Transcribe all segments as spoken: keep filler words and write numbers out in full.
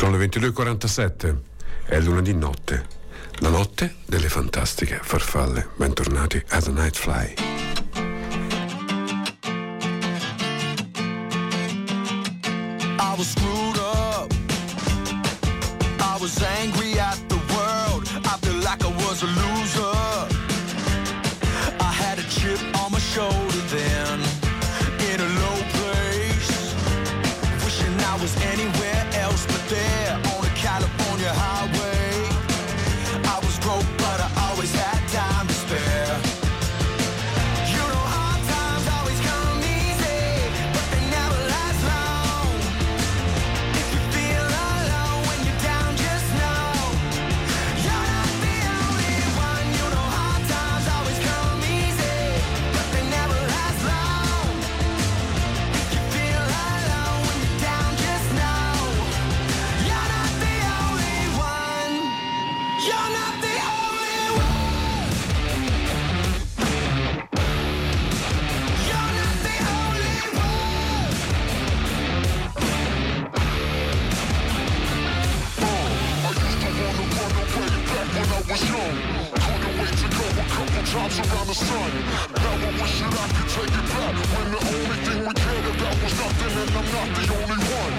Sono le ventidue e quarantasette, è lunedì notte, la notte delle fantastiche farfalle. Bentornati a The Night Fly. I was screwed up, I was angry at the world, I feel like I was a loser. I had a chip on my shoulder then, in a low place, wishing I was anywhere else but there on a California highway. I was broke but I always had time to spare. You know hard times always come easy, but they never last long. If you feel alone when you're down, just know you're not the only one. You know hard times always come easy, but they never last long. If you feel alone when you're down, just know you're not the only one. You're not the only one. You're not the only one. I used to wanna run away back when I was young. Couldn't wait to go a couple times around the sun. Now I wish that I could take it back when the only thing we cared about was nothing, and I'm not the only one.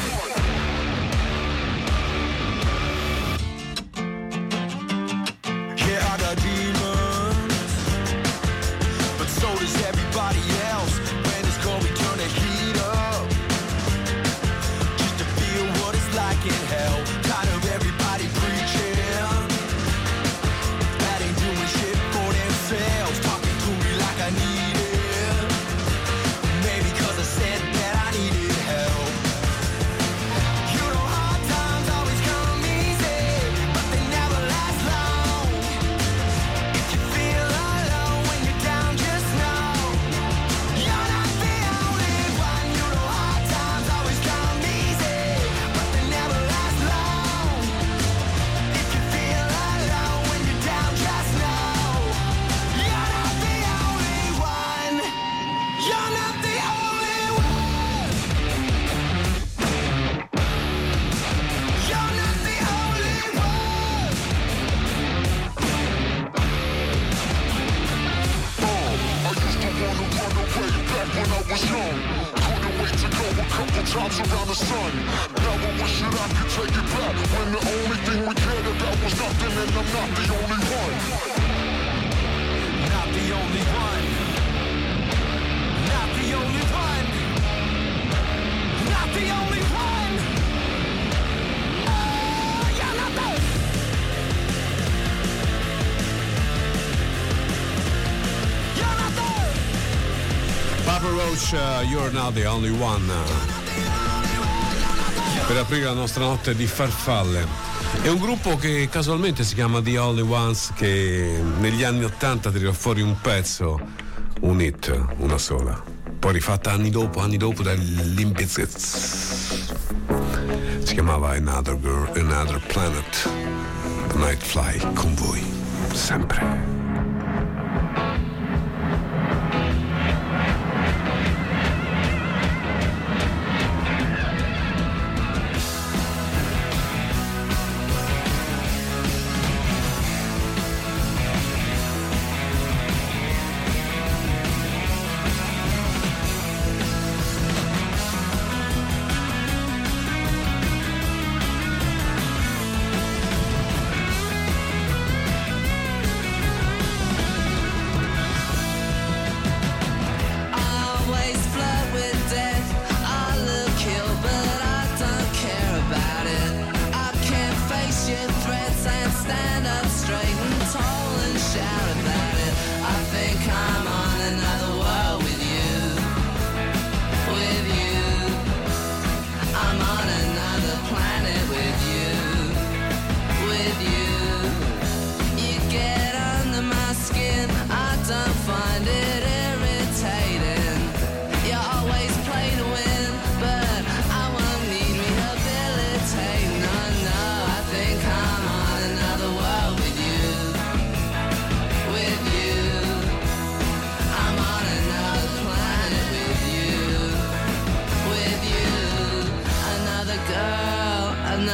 Yeah, I got demons, but so does everybody else. When it's cold, we turn the heat up, just to feel what it's like in hell. Tired of everybody preaching that ain't doing shit for themselves, talking to me like I need it. Maybe 'cause I said that I needed help. You know hard times always come easy, but they never last long. If you feel alone when you're down, just know you're not the only one. You know hard times always come easy, but they never last long. If you feel alone when you're down, just know you're not the only one. You're not the only one. You're not the only one. I used to wanna run away back when I was young. Couldn't wait to go a couple times around the sun. Now I wish that I could take it back when the only thing we cared about was nothing, and I'm not the only one. Not the only one. Not the only one. Not the only one. Oh, you're not the. You're not the. Papa Roach, uh, You're Not the Only One. Per aprire la nostra notte di farfalle. È un gruppo che casualmente si chiama The Only Ones, che negli anni ottanta tirò fuori un pezzo, un hit, una sola. Poi rifatta anni dopo, anni dopo dai Limp Bizkit. Si chiamava Another Girl, Another Planet. The Night Fly con voi, sempre.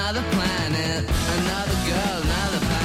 another planet, another girl, another planet.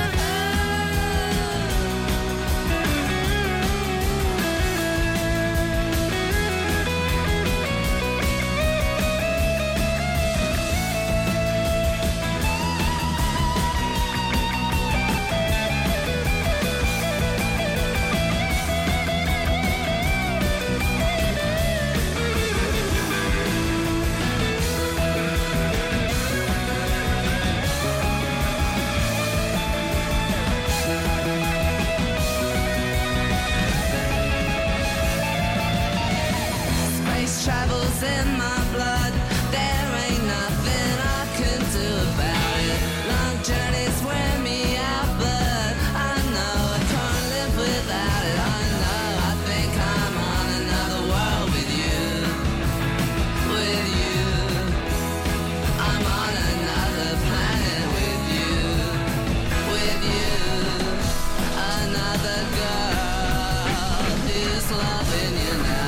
Travels in my blood, there ain't nothing I can do about it. Long journeys wear me out, but I know I can't live without it. I know, I think I'm on another world with you, with you. I'm on another planet with you, with you. Another girl who's loving you now.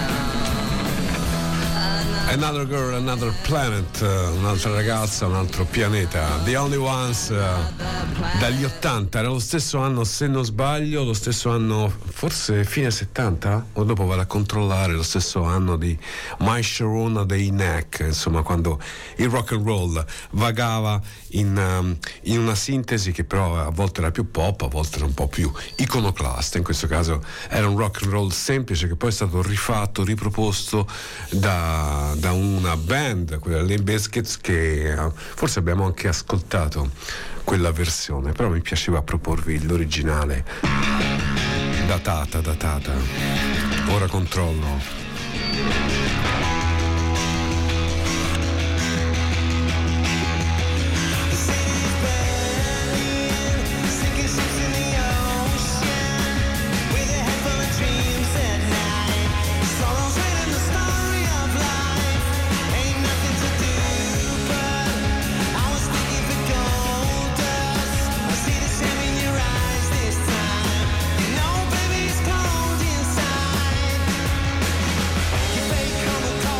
Another Girl, Another Planet, un'altra ragazza, un altro pianeta. The Only Ones, dagli ottanta, era lo stesso anno, se non sbaglio, lo stesso anno, forse fine settanta, o dopo vado a controllare, lo stesso anno di My Sharona dei Neck, insomma, quando il rock and roll vagava in, um, in una sintesi che però a volte era più pop, a volte era un po' più iconoclasta. In questo caso era un rock and roll semplice che poi è stato rifatto, riproposto da, da una band, quella Limp Bizkit, che uh, forse abbiamo anche ascoltato quella versione, però mi piaceva proporvi l'originale datata, datata. Ora controllo. Come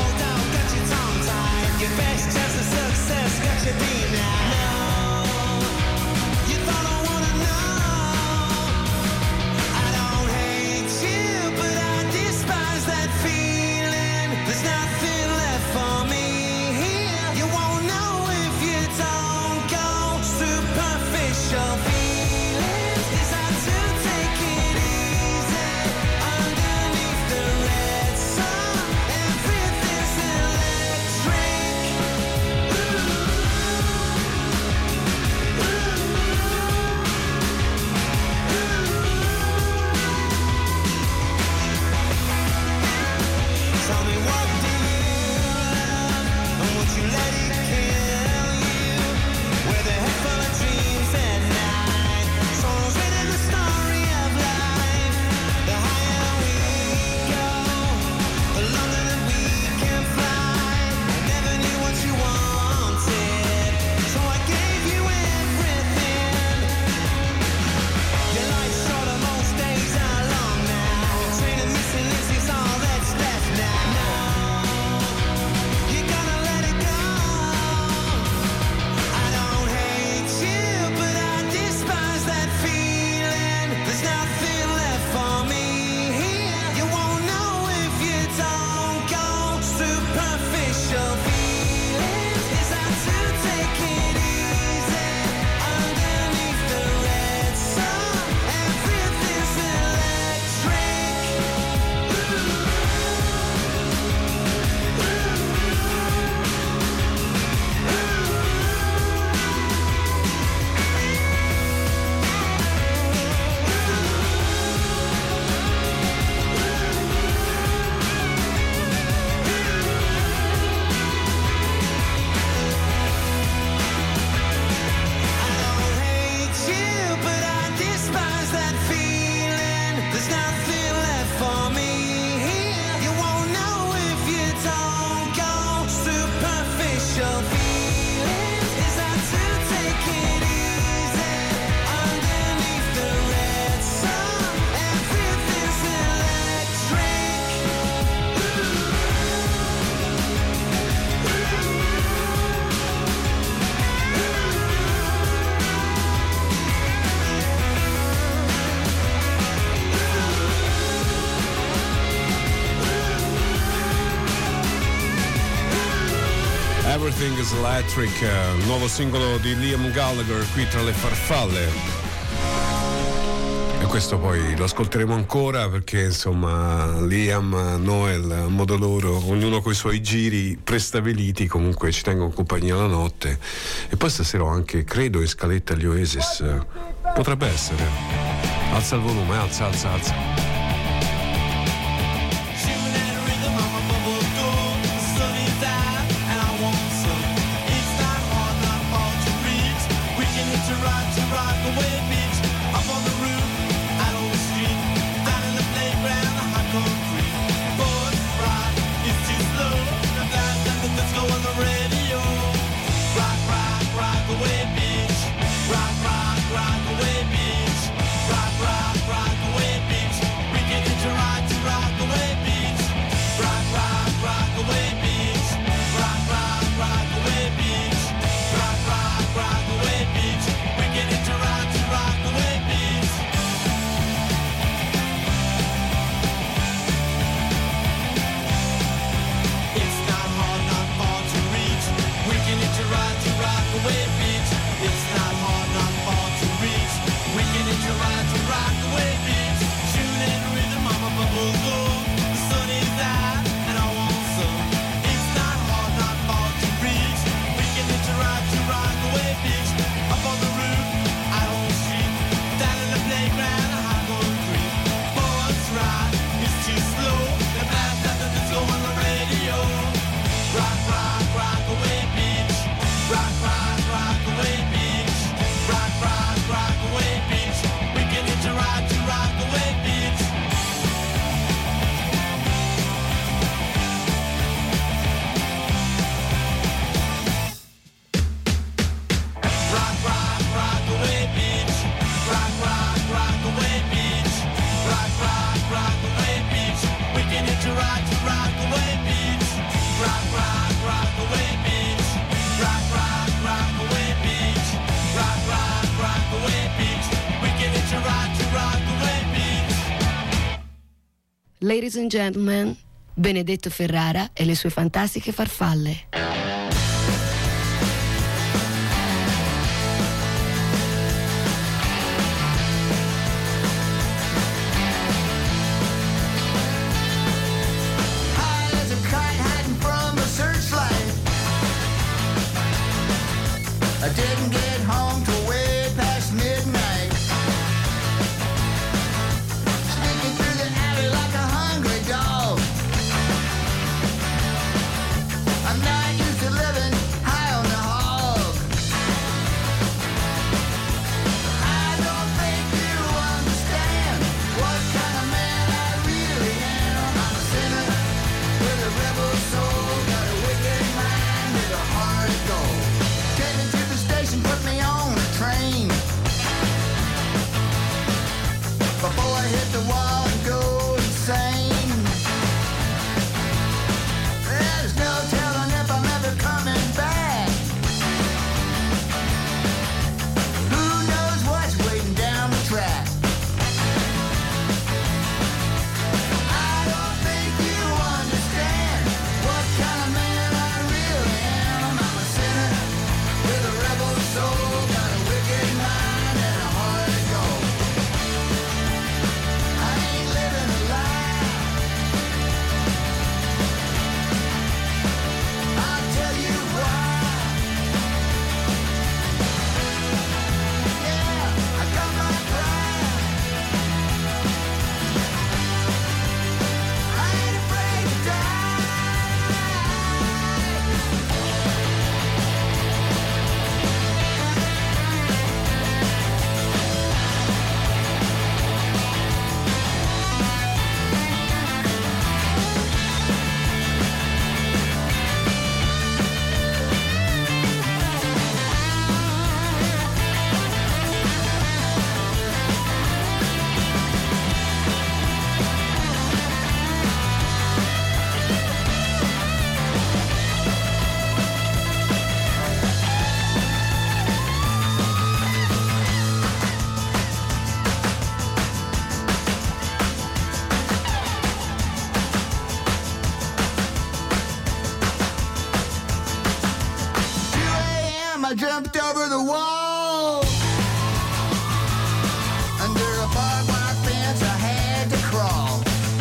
Everything is Electric, uh, nuovo singolo di Liam Gallagher qui tra le farfalle. E questo poi lo ascolteremo ancora perché insomma Liam, Noel, a modo loro, ognuno coi suoi giri prestabiliti, comunque ci tengono compagnia la notte. E poi stasera ho anche, credo, in scaletta gli Oasis. Potrebbe essere. Alza il volume, alza, alza, alza. Ladies and gentlemen, Benedetto Ferrara e le sue fantastiche farfalle. I didn't get home till way past midnight. Sneaking through the alley like a hungry dog. I'm not used I jumped over the wall. Under a barbed wire fence I had to crawl.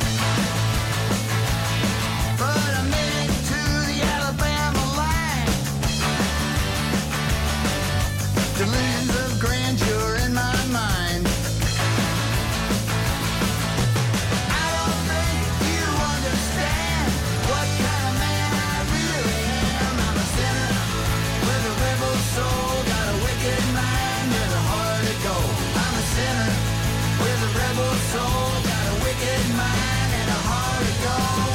But I made it to the Alabama line. Delusions of grandeur in my mind. I don't think you understand what kind of man I really am. I'm a sinner with a rebel soul, got a wicked mind and a heart of gold. I'm a sinner with a rebel soul, got a wicked mind and a heart of gold.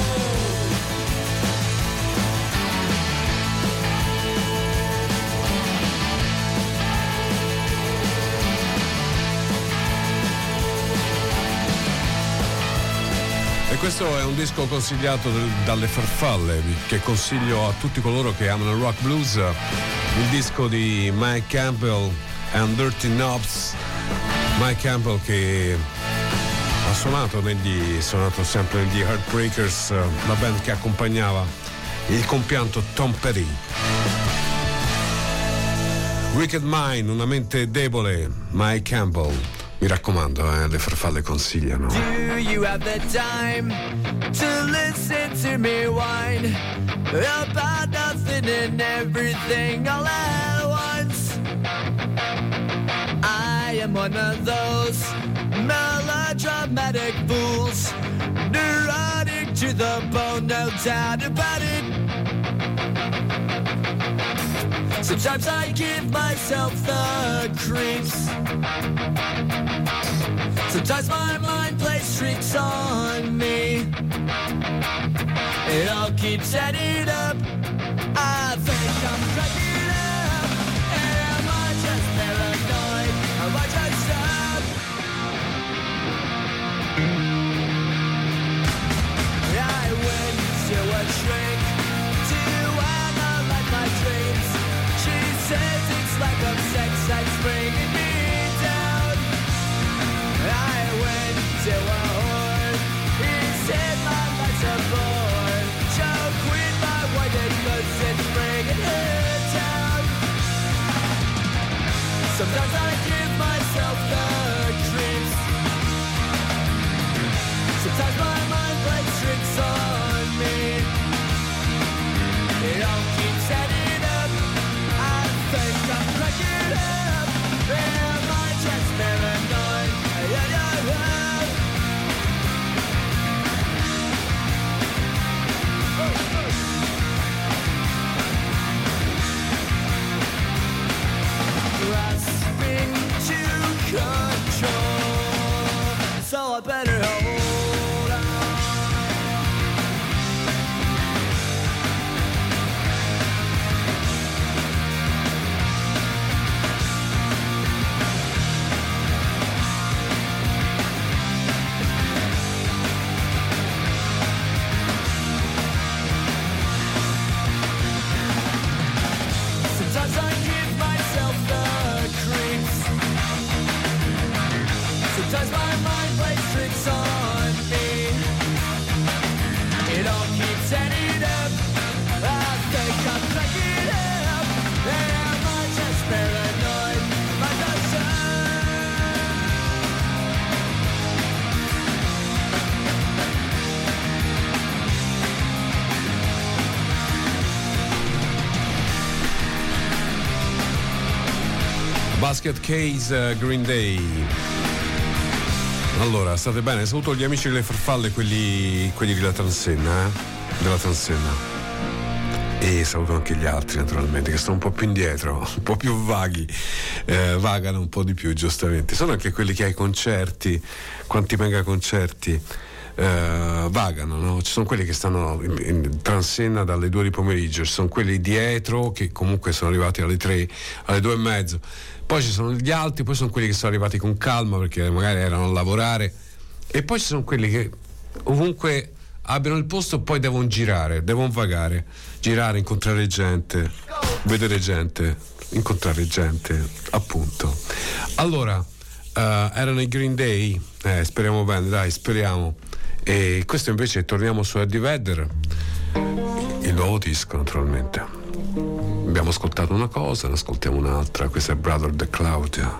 E questo è un disco consigliato del, dalle farfalle, che consiglio a tutti coloro che amano il rock blues, il disco di Mike Campbell and Dirty Knobs. Mike Campbell che ha suonato negli suonato sempre negli Heartbreakers, la band che accompagnava il compianto Tom Petty. Wicked Mind, una mente debole, Mike Campbell. Mi raccomando, eh, le farfalle consigliano. Do you have the time to listen to me whine about nothing and everything all at once? I am one of those melodramatic fools, neurotic to the bone, no doubt about it. Sometimes I give myself the creeps. Sometimes my mind plays tricks on me. It all keeps adding up. I think I'm cracking up. Am I just paranoid? Am I just up? I went to a shrink to analyze my dreams. She says it's like a sex that's bringing me down. I went to a whore. He said my life's a bore. So quit my white cause it's bringing her down. Sometimes I give myself the creeps. Sometimes my mind plays tricks on me. It all keeps adding up. I think I'm cracking up. Am I just paranoid? Yeah, yeah, yeah. Oh, oh. Grasping to control, so I better hold on. Sometimes I give myself the creeps. Sometimes my mind plays tricks on me. It all keeps adding up. I think I'm cracking up. Am I just paranoid? Am I just Basket Case, uh, Green Day. Allora, state bene? Saluto gli amici delle farfalle, quelli, quelli della Transenna, eh? Della Transenna. E saluto anche gli altri, naturalmente, che sono un po' più indietro, un po' più vaghi, eh, vagano un po' di più, giustamente. Sono anche quelli che ai concerti, quanti mega concerti, eh, vagano, no? Ci sono quelli che stanno in, in Transenna dalle due di pomeriggio, ci sono quelli dietro che comunque sono arrivati alle tre, alle due e mezzo. Poi ci sono gli altri, poi sono quelli che sono arrivati con calma perché magari erano a lavorare, e poi ci sono quelli che ovunque abbiano il posto poi devono girare, devono vagare, girare, incontrare gente, vedere gente, incontrare gente, appunto. Allora, uh, erano i Green Day, eh, speriamo bene, dai, speriamo. E questo invece torniamo su Eddie Vedder, il nuovo disco naturalmente. Abbiamo ascoltato una cosa, ne ascoltiamo un'altra. Questa è Brother the Cloud.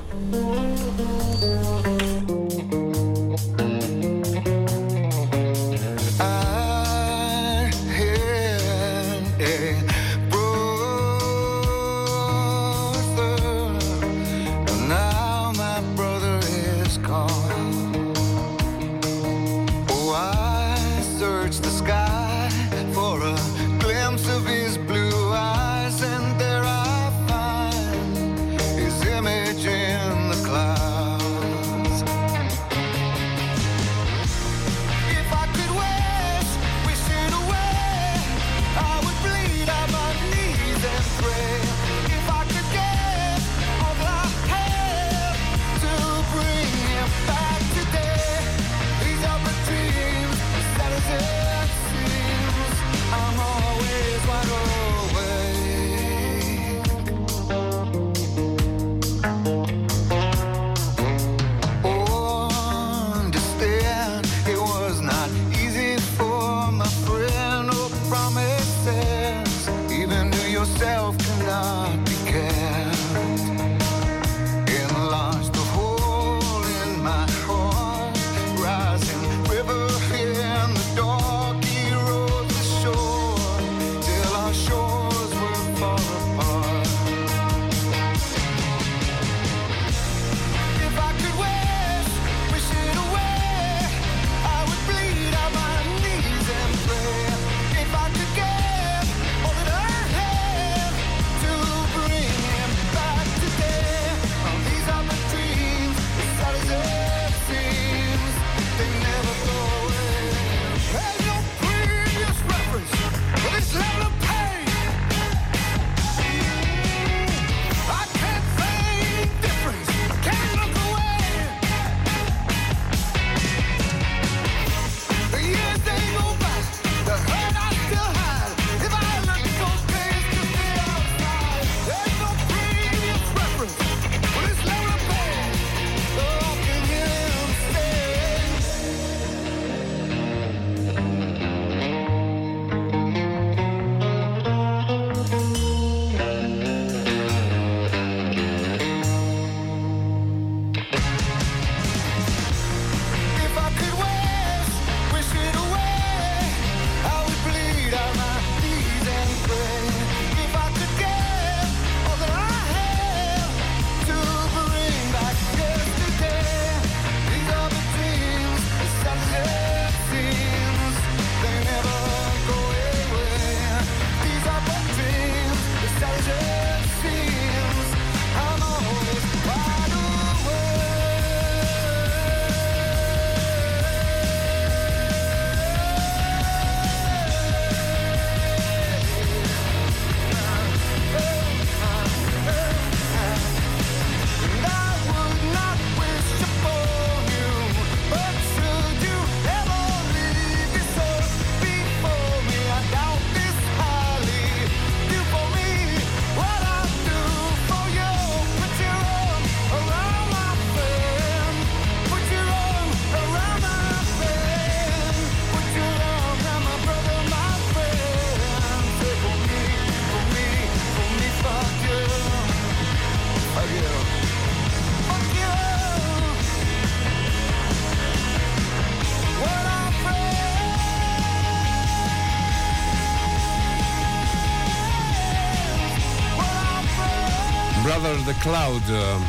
Brother the Cloud,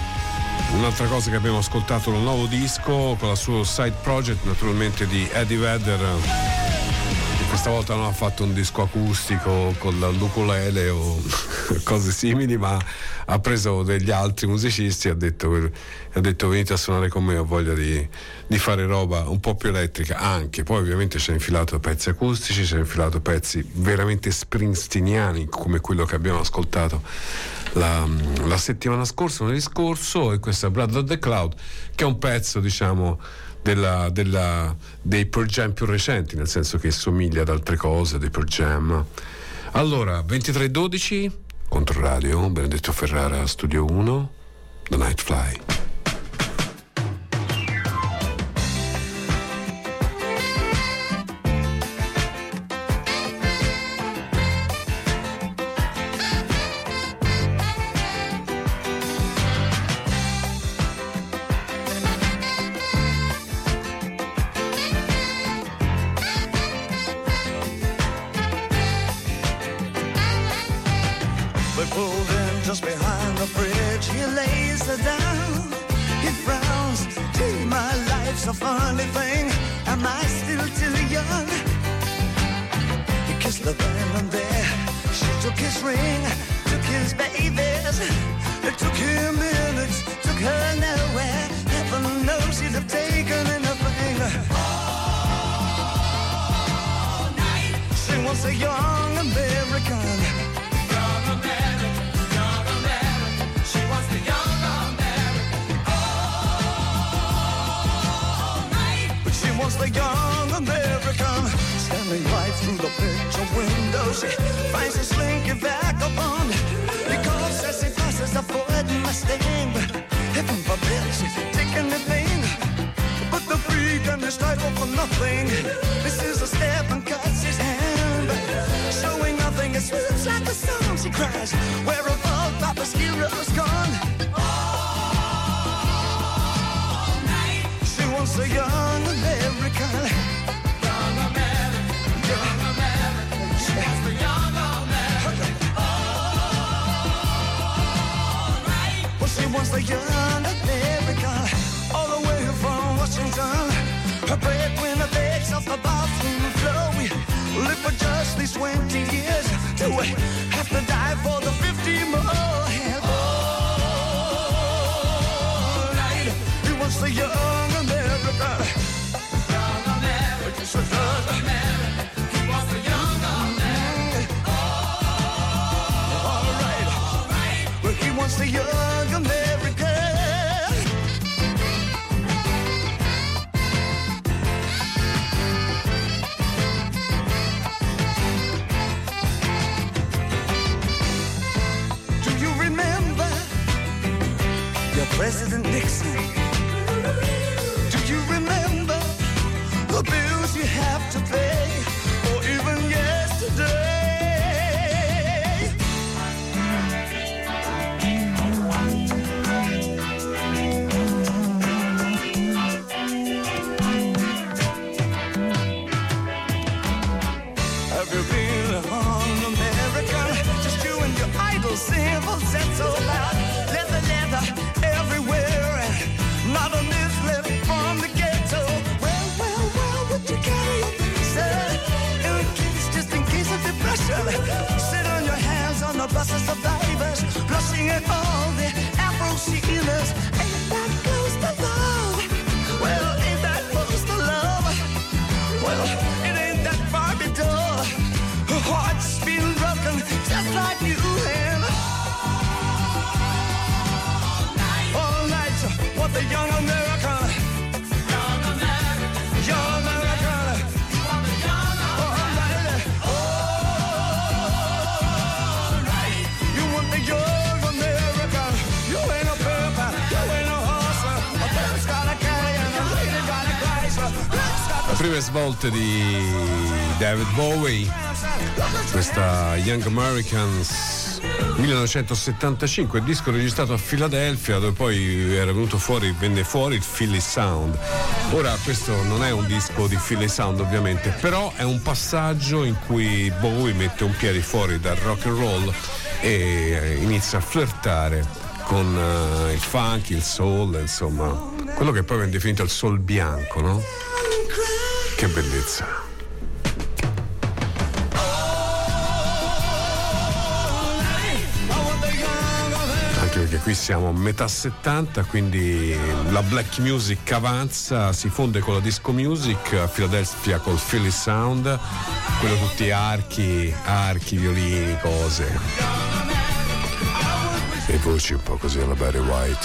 un'altra cosa che abbiamo ascoltato nel nuovo disco con la sua side project naturalmente di Eddie Vedder, che questa volta non ha fatto un disco acustico con l'ukulele o cose simili, ma ha preso degli altri musicisti e ha detto, ha detto venite a suonare con me, ho voglia di, di fare roba un po' più elettrica anche. Poi ovviamente ci ha infilato pezzi acustici, ci ha infilato pezzi veramente springsteeniani come quello che abbiamo ascoltato La, la settimana scorsa, lunedì scorso, e questo è Brother the Cloud, che è un pezzo, diciamo, della, della, dei Pearl Jam più recenti, nel senso che somiglia ad altre cose dei Pearl Jam. Allora, ventitré dodici, Controradio, Benedetto Ferrara, Studio uno, The Night Fly. just behind the bridge, he lays her down. He frowns, gee, my life's a funny thing. Am I still too young? He kissed the then and there. She took his ring, took his babies. It took him minutes, took her nowhere. Heaven knows she'd have taken anything. All night. She was a young American. Young American, young American. She was the young American. All night. But she was the young American. Standing right through the picture window, she finds a slinky vagabond. He calls as he passes the Ford Mustang. Heaven forbid she's taking the pain. But the freak and his title for nothing. This is a step and cuts his hand. Showing nothing, it swoops like a song. She cries, where have all Papa's heroes gone? All night. She wants a young American. Young American, young American. She wants the young American. All night. Well, she wants the young American. All the way from Washington. Her breadwinner begs off the bathroom floor. We live for just these twenty years till we have to die for the fifty more. And all night, he wants the young American. Young American, yes, it does. American. He wants the young American. All right, all right. Well, he wants the young American. President Nixon, do you remember the bills you have to pay, or even yesterday? Have you been on America? Just you and your idle civil set so loud. Leather, leather. Everywhere, and not a miss left from the ghetto. Well, well, well, would you carry your visa? In case, just in case of depression. Sit on your hands on the bus of survivors, blushing at all the Afro-sealers. Ain't that close to love? Well, ain't that close to love? Well, it ain't that far to door. Her heart's been broken just like you have. What the young American, young American, young American, you want the young American, all right, you want the young American, you ain't a pimp, you ain't a horse, a pimp's got a carrion, a lady got a Chrysler. Le prime svolte di David Bowie, questa Young Americans millenovecentosettantacinque, il disco registrato a Filadelfia, dove poi era venuto fuori, venne fuori il Philly Sound. Ora questo non è un disco di Philly Sound ovviamente, però è un passaggio in cui Bowie mette un piede fuori dal rock and roll e inizia a flirtare con uh, il funk, il soul, insomma quello che poi viene definito il soul bianco, no? Che bellezza. Perché qui siamo a metà settanta, quindi la black music avanza, si fonde con la disco music a Philadelphia col Philly Sound, quello tutti archi, archi, violini, cose e voci un po' così alla Barry White.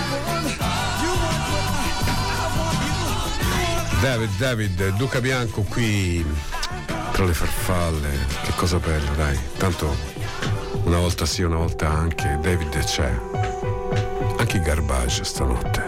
David, David, Duca Bianco qui tra le farfalle, che cosa bella, dai, tanto una volta sì, una volta anche. David c'è, anche i Garbage stanotte.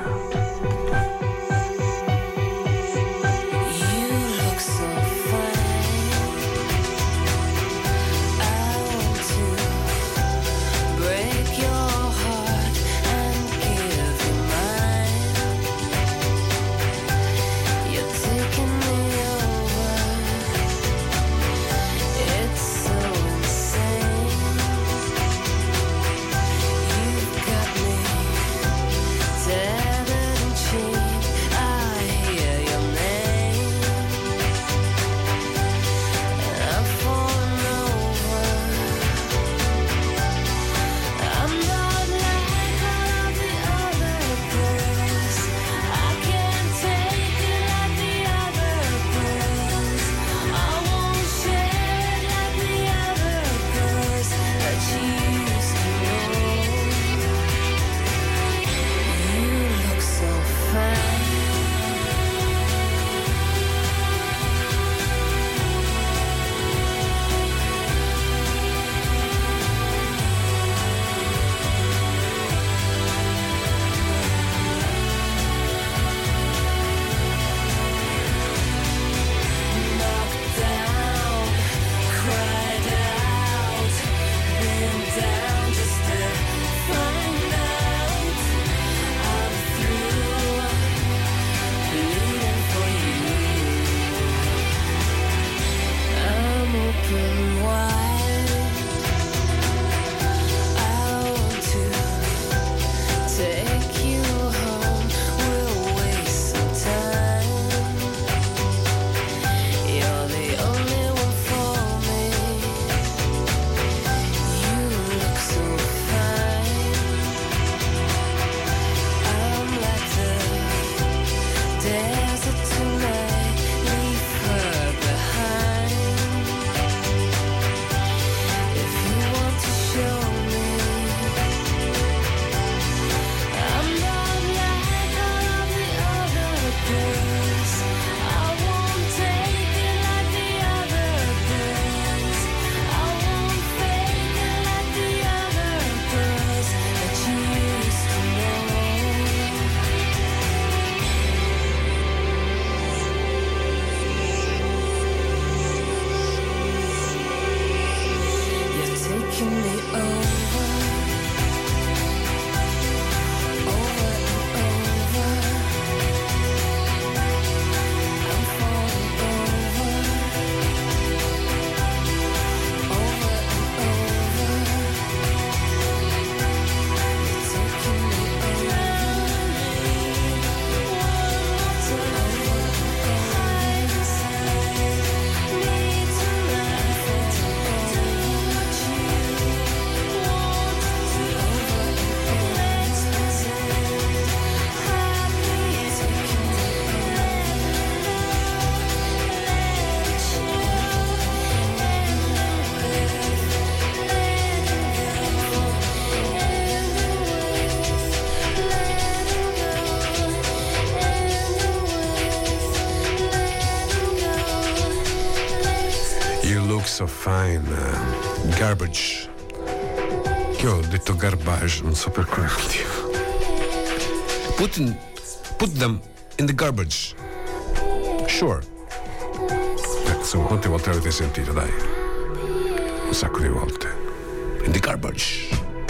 So Fine, uh, Garbage. Io ho detto garbage, non so per quale motivo. Put, in, put them in the garbage. Sure. Eh, insomma, quante volte l'avete sentito, dai? Un sacco di volte. In the garbage.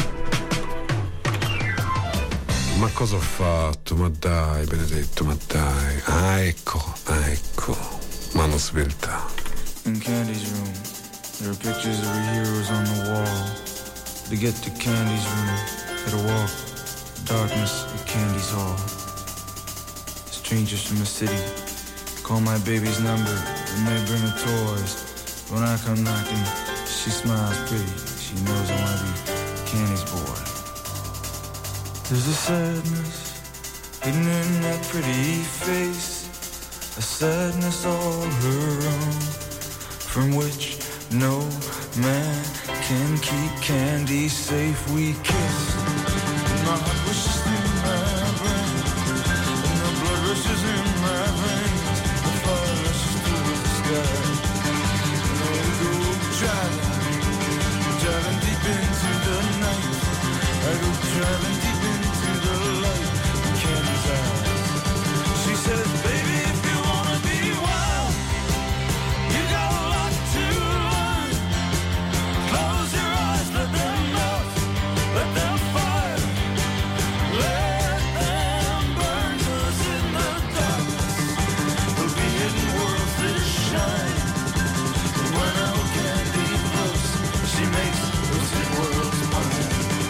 Ma cosa ho fatto? Ma dai, Benedetto, ma dai. Ah, ecco, ah, ecco. Mano svelta. In Candy's room, there are pictures of her heroes on the wall. To get to Candy's room, gotta walk darkness at Candy's hall. Strangers from the city call my baby's number and they bring her toys. When I come knocking, she smiles pretty. She knows I wanna be Candy's boy. There's a sadness hidden in that pretty face, a sadness all her own, from which no man can keep Candy safe. We kissed, and my heart wishes in my brain, and the blood rushes in my veins, the fire rushes through the sky, and I go driving, driving deep into the night. I go driving deep into the light in Candy's eyes. She says, baby, if you wanna be wild, you got a lot to learn. Close your eyes, let them melt, let them fire, let them burn. 'Cause in the darkness there'll be hidden worlds that shine. And when our Candy floats, she makes those hidden worlds mine.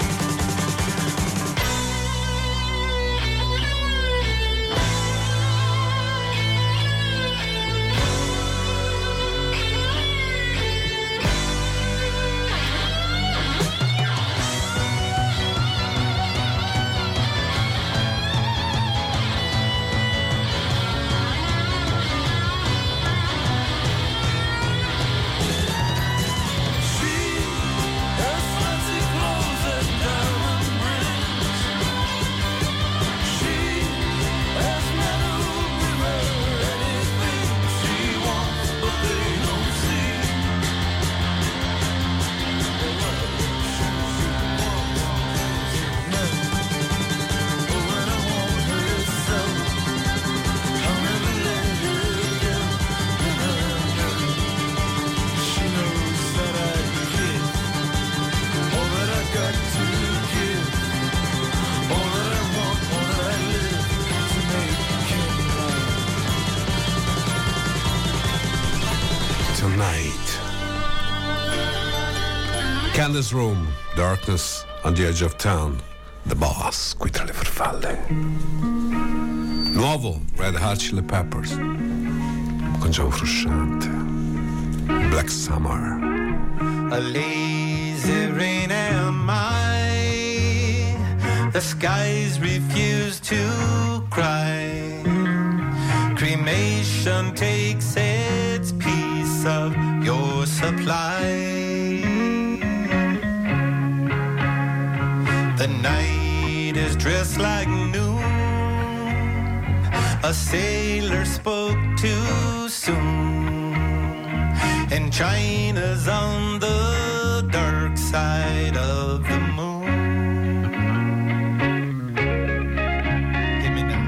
Candy's Room, Darkness on the Edge of Town, The Boss, qui tra le farfalle. Nuovo Red Hot Chili Peppers con John Frusciante, Black Summer. A lazy rain am I, the skies refuse to cry. Cremation takes its piece of your supply. The night is dressed like noon. A sailor spoke too soon, and China's on the dark side of the moon. Hit me now.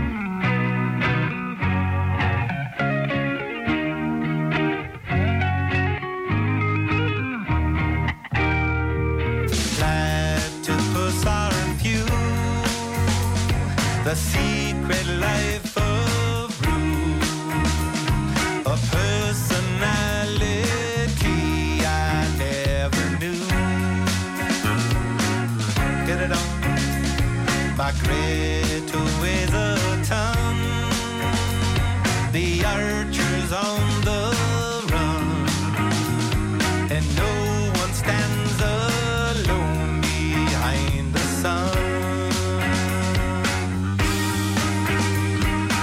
Platypus are few, the secret life of Rue, a personality I never knew. Get it on. Margretto weighs a ton, the archer's on the run, and no one stands alone behind the sun.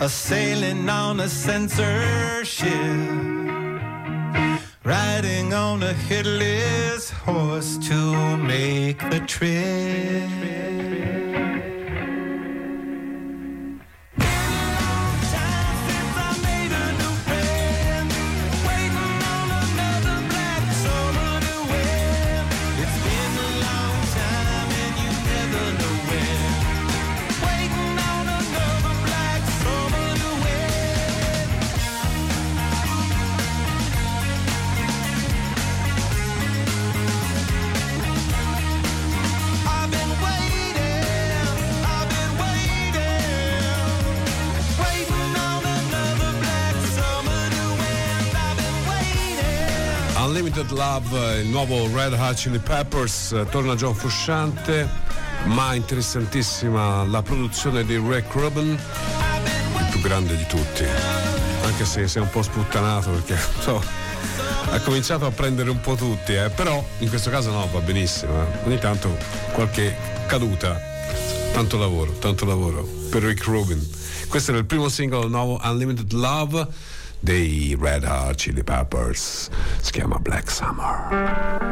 sailing on a censorship, riding on a headless horse to make the trip. Unlimited Love, il nuovo Red Hot Chili Peppers, torna John Frusciante, ma interessantissima la produzione di Rick Rubin, il più grande di tutti, anche se sei un po' sputtanato perché so, ha cominciato a prendere un po' tutti, eh, però in questo caso no, va benissimo, eh. Ogni tanto qualche caduta, tanto lavoro, tanto lavoro per Rick Rubin. Questo era il primo singolo nuovo, Unlimited Love, dei Red Hot Chili Peppers, si chiama Black Summer.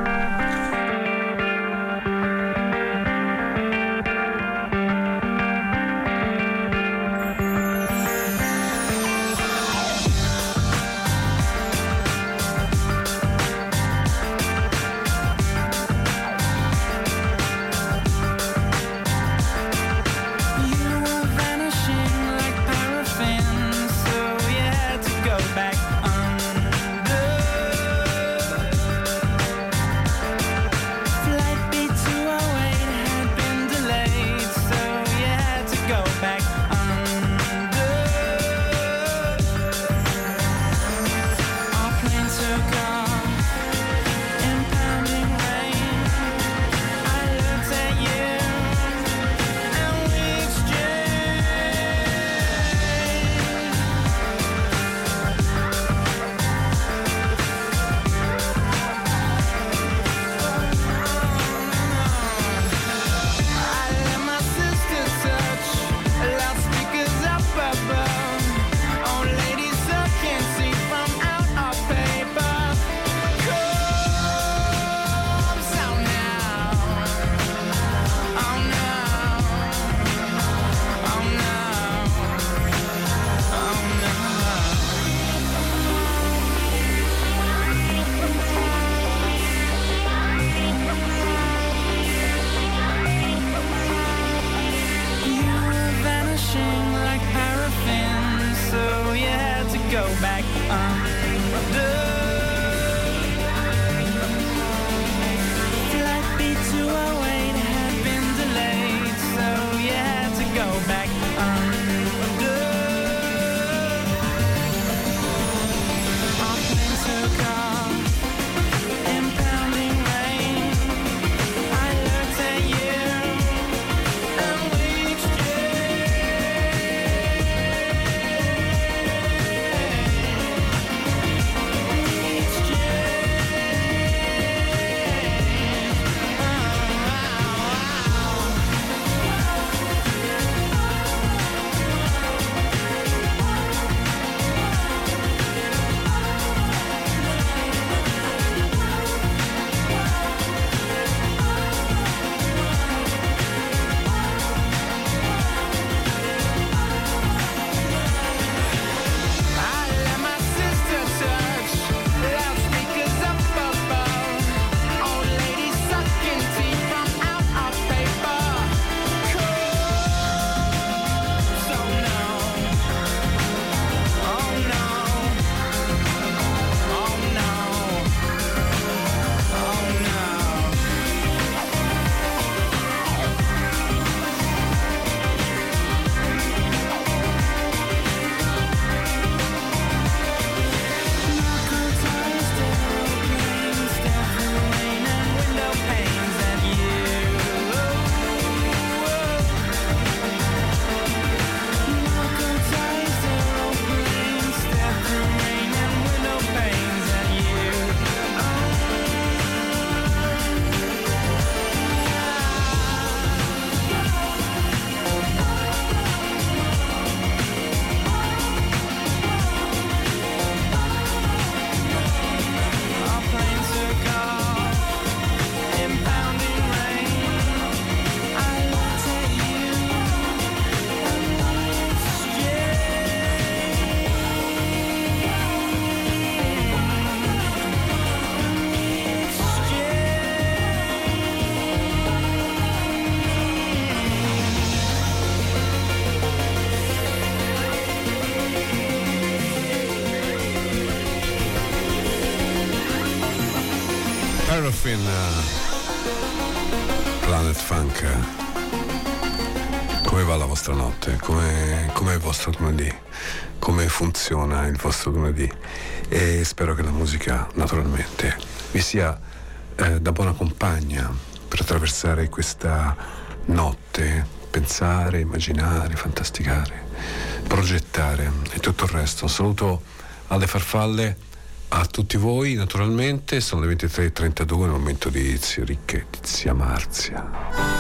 Aerofin, Planet Funk. Come va la vostra notte? Come è il vostro lunedì? Come funziona il vostro lunedì? E spero che la musica naturalmente vi sia eh, da buona compagna per attraversare questa notte, pensare, immaginare, fantasticare, progettare e tutto il resto. Un saluto alle farfalle, a tutti voi naturalmente. Sono le ventitré e trentadue, il momento di Zio Ricche, di Zia Marzia.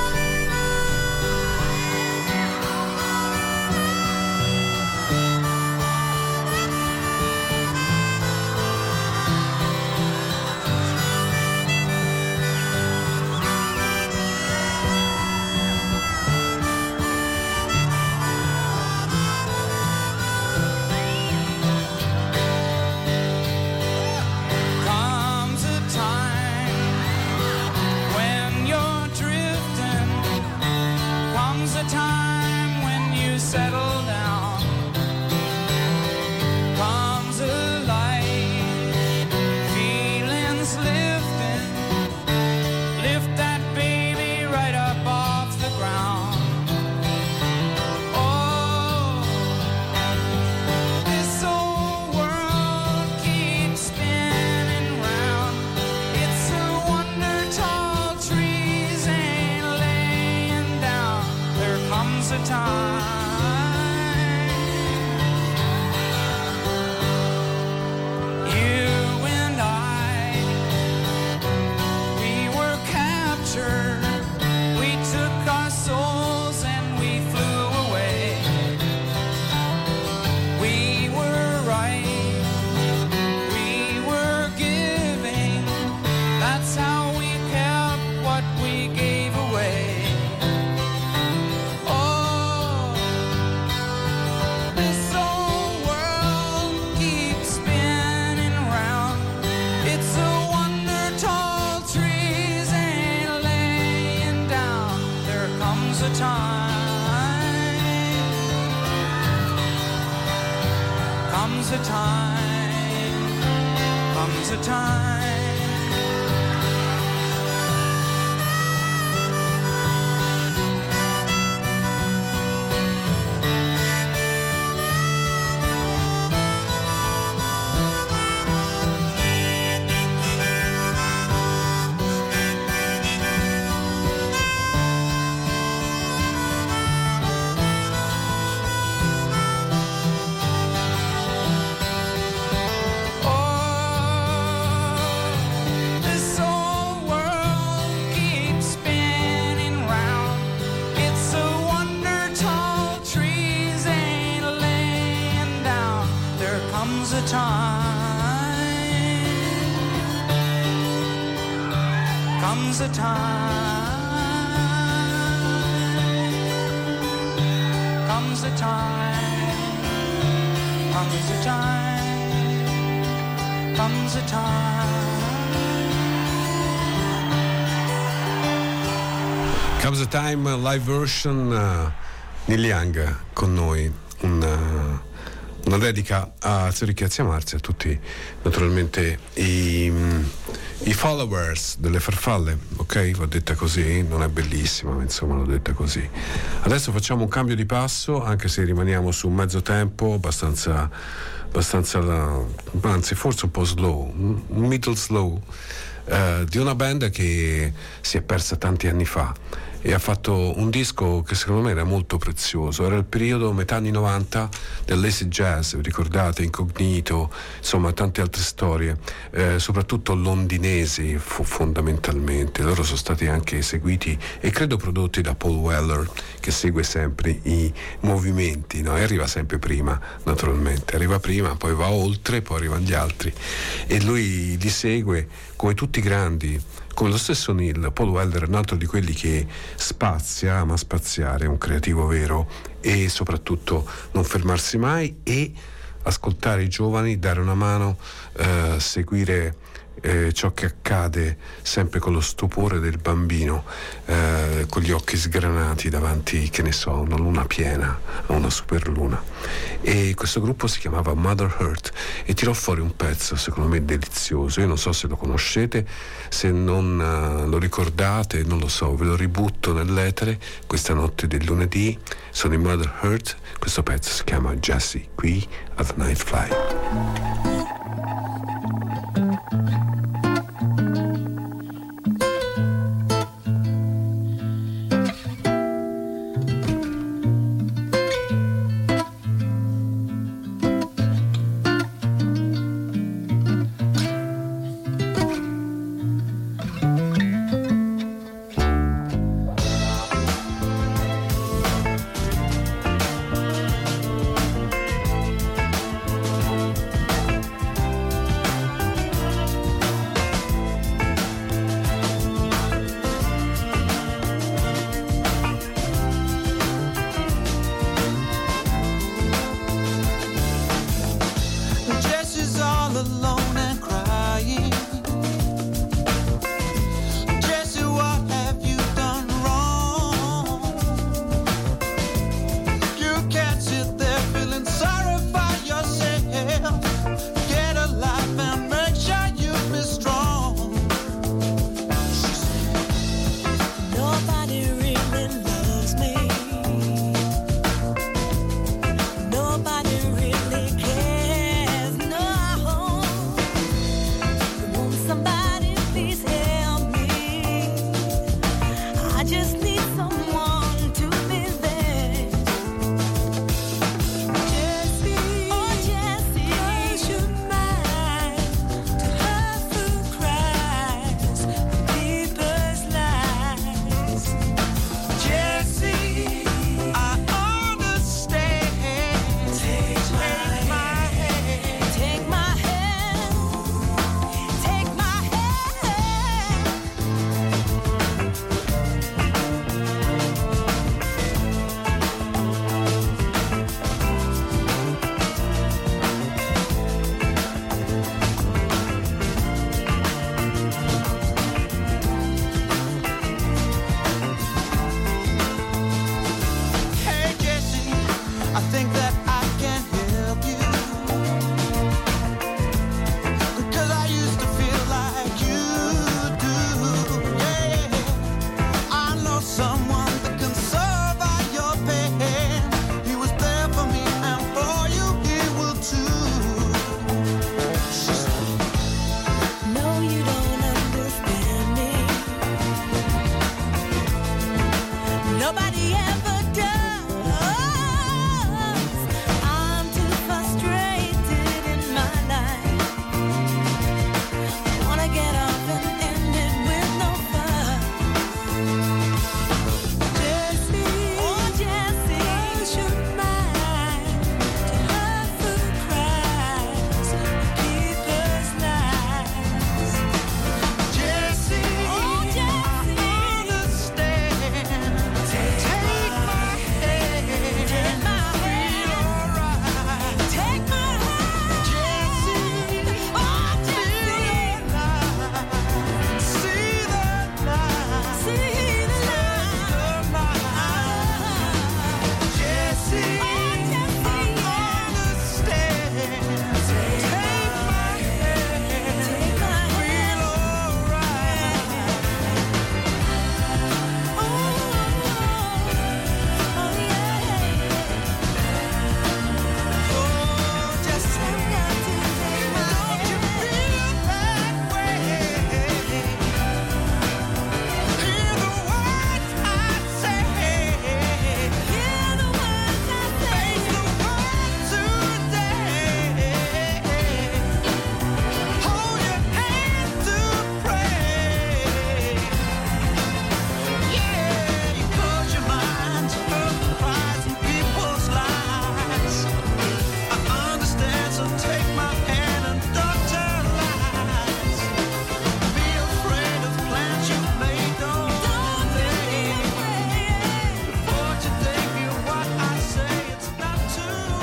Comes a Time live version, uh, Neil Young con noi, una, una dedica a Zio Ricche e Zia Marzia, a tutti naturalmente i, i followers delle farfalle, ok? L'ho detta così, non è bellissima, ma insomma l'ho detta così. Adesso facciamo un cambio di passo, anche se rimaniamo su mezzo tempo, abbastanza, abbastanza anzi forse un po' slow, un middle slow, uh, di una band che si è persa tanti anni fa e ha fatto un disco che secondo me era molto prezioso. Era il periodo metà anni novanta dell'acid jazz, vi ricordate? Incognito, insomma tante altre storie, eh, soprattutto londinesi fu fondamentalmente. Loro sono stati anche seguiti e credo prodotti da Paul Weller, che segue sempre i movimenti, no? E arriva sempre prima, naturalmente, arriva prima, poi va oltre, poi arrivano gli altri e lui li segue come tutti i grandi. Come lo stesso Neil, Paul Weller è un altro di quelli che spazia, ama spaziare, è un creativo vero e soprattutto non fermarsi mai e ascoltare i giovani, dare una mano, eh, seguire eh, ciò che accade sempre con lo stupore del bambino, eh, con gli occhi sgranati davanti, che ne so, a una luna piena, a una superluna. E questo gruppo si chiamava Mother Earth e tirò fuori un pezzo secondo me delizioso. Io non so se lo conoscete, se non uh, lo ricordate, non lo so, ve lo ributto nell'etere questa notte del lunedì. Sono i Mother Earth, questo pezzo si chiama Jessie, qui ad Night Flight.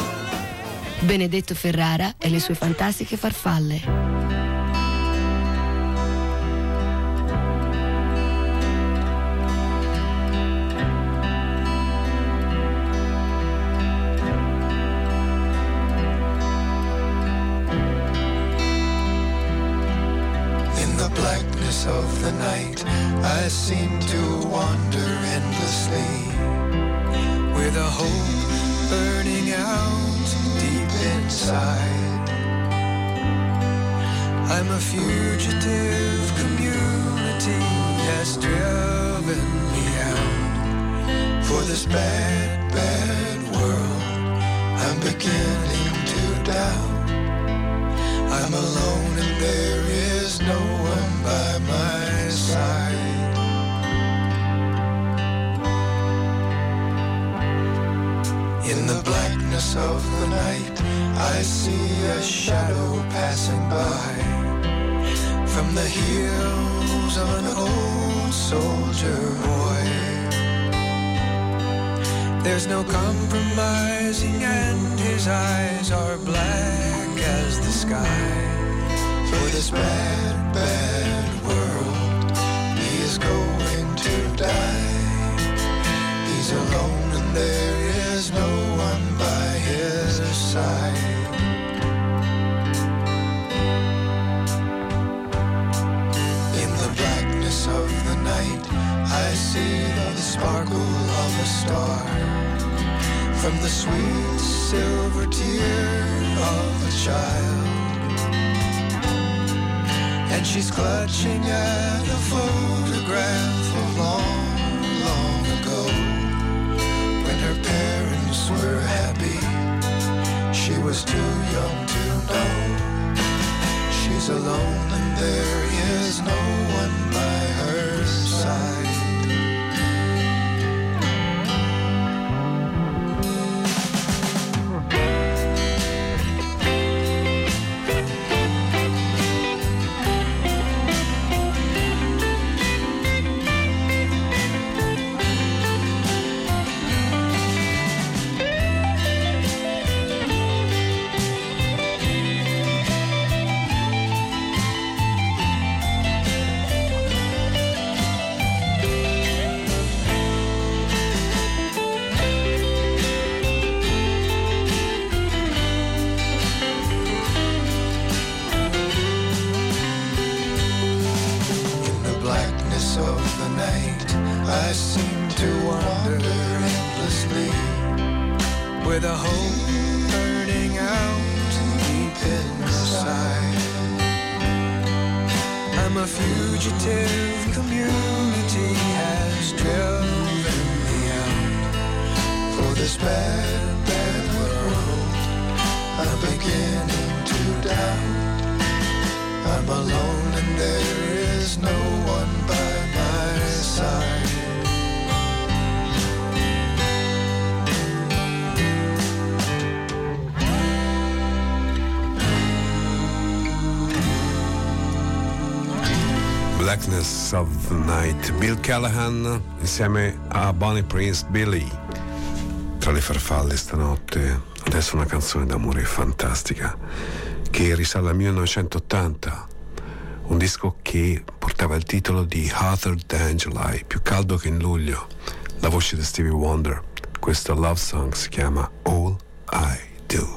Benedetto Ferrara e le sue fantastiche farfalle. the blackness of the night, I seem to wander endlessly, with a hope burning out deep inside. I'm a fugitive, community has driven me out. For this bad, bad world, I'm beginning to doubt. I'm alone and there is no one by my side. In the blackness of the night, I see a shadow passing by, from the heels of an old soldier boy. There's no compromising and his eyes are black as the sky. For this bad, bad world, he is going to die. He's alone and there is no one by his side. In the blackness of the night, I see the sparkle of a star, from the sweet silver tear of a child. And she's clutching at a photograph of long, long ago, when her parents were happy. She was too young to know. She's alone and there is no one by her side. I seem to wander endlessly, with a hope burning out deep inside. I'm a fugitive, community has driven me out. For this bad, bad world, I'm beginning to doubt. I'm alone and there is no one by my side. Blackness of the Night, Bill Callahan insieme a Bonnie Prince Billy. Tra le farfalle stanotte, adesso una canzone d'amore fantastica che risale al millenovecentottanta, un disco che portava il titolo di Hotter Than July, più caldo che in luglio. La voce di Stevie Wonder, questa love song si chiama All I Do.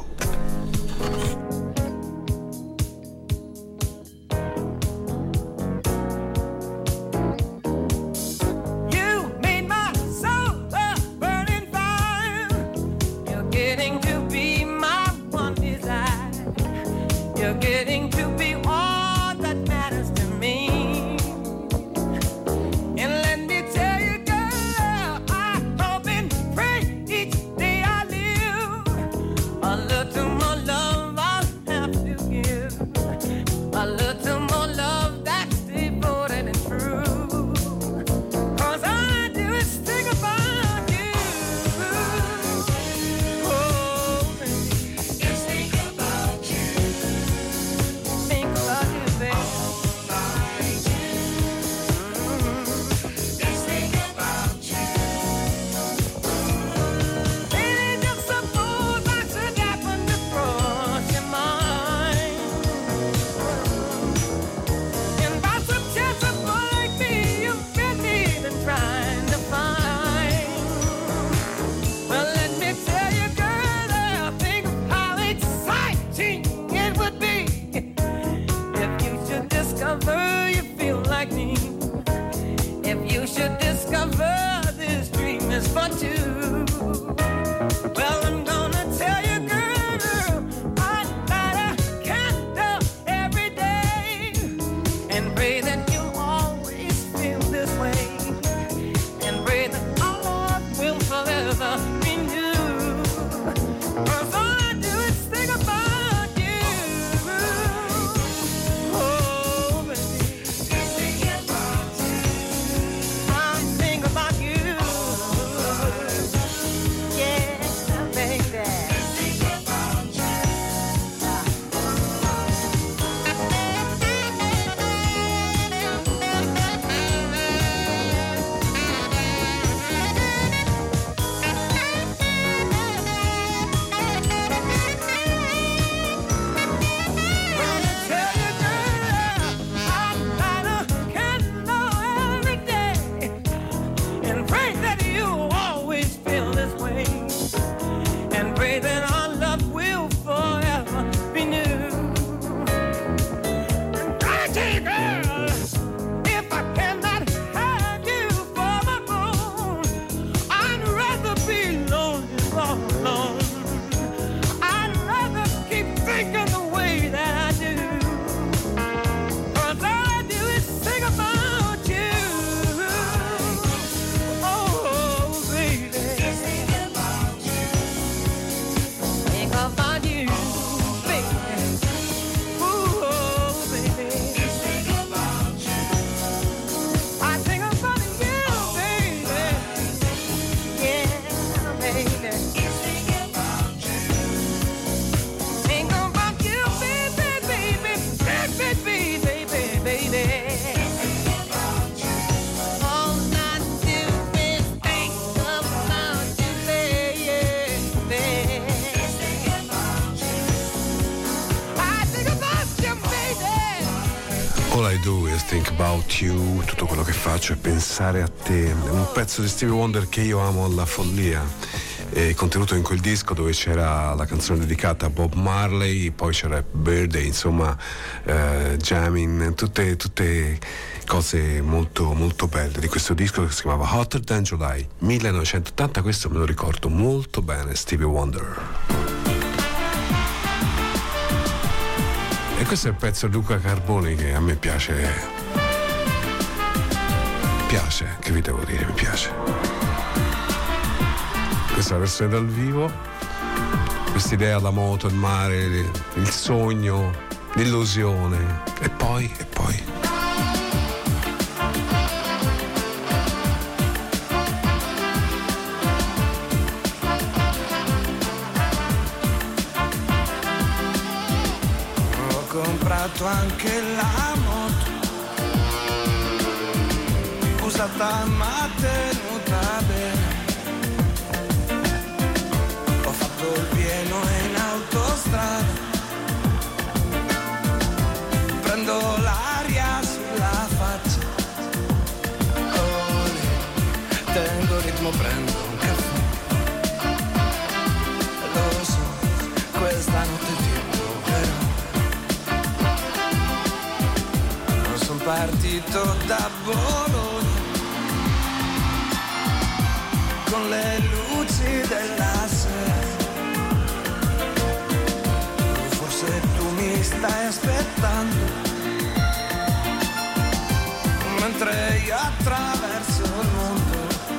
All I do is think about you. Tutto quello che faccio è pensare a te. È un pezzo di Stevie Wonder che io amo alla follia, è contenuto in quel disco dove c'era la canzone dedicata a Bob Marley, poi c'era Birthday, insomma, eh, jamming, tutte, tutte cose molto molto belle di questo disco che si chiamava Hotter Than July millenovecentottanta. Questo me lo ricordo molto bene, Stevie Wonder. E questo è il pezzo di Luca Carboni che a me piace. Piace, che vi devo dire, mi piace. Questa è la versione dal vivo. Questa idea, la moto, il mare, il sogno, l'illusione. E poi, e poi. Anche la moto usata ma tenuta bene, ho fatto il pieno in autostrada, prendo l'aria sulla faccia, oh, tengo il ritmo, prendo un caffè, lo so, questa notte ti proverò. Partito da Bologna con le luci della sera, forse tu mi stai aspettando mentre io attraverso il mondo,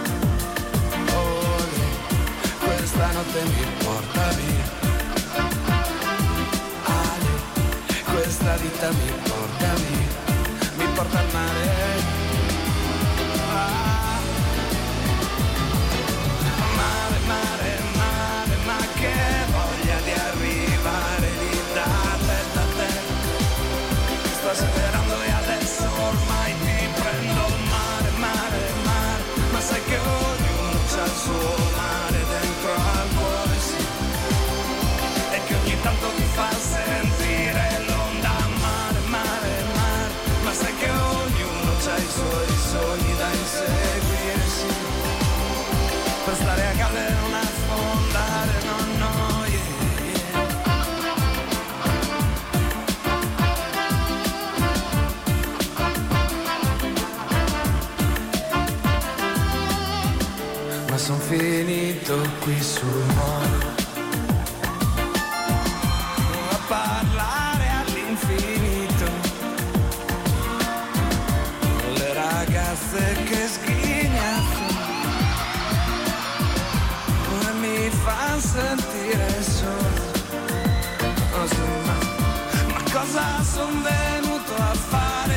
oh, questa notte mi porta via, ah, questa vita mi porta via, porta al mare, ah. Mare, mare, mare, ma che voglia di arrivare lì da te, da te. Sto sperando e adesso ormai ti prendo. Mare, mare, mare, ma sai che ognuno c'ha il suo mare dentro al cuore, sì. E che ogni tanto ti fa sentire l'onda. Mare, mare, mare, ma sai che ognuno c'ha i suoi sogni da inseguire, sì. Per stare a galla e non affondare, no, no, yeah, yeah. Ma son finito qui sul molo a parlare all'infinito, ragazze che sghignazzano e mi fa sentire solo, oh, sì, ma, ma cosa son venuto a fare?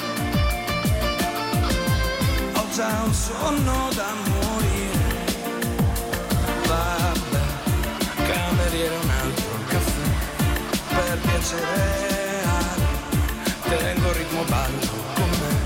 Ho già un sonno da morire, vabbè, cameriere un altro caffè, per piacere, tengo il ritmo, ballo con me.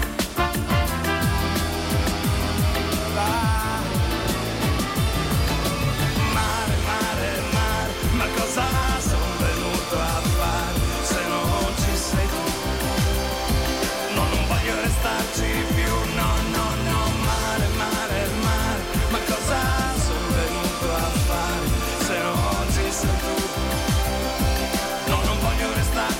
Mare, mare, mare, ma cosa sono venuto a fare se non ci sei tu? No, non voglio restarci più, no, no, no. Mare, mare, mare, ma cosa sono venuto a fare se non ci sei tu? No, non voglio restarci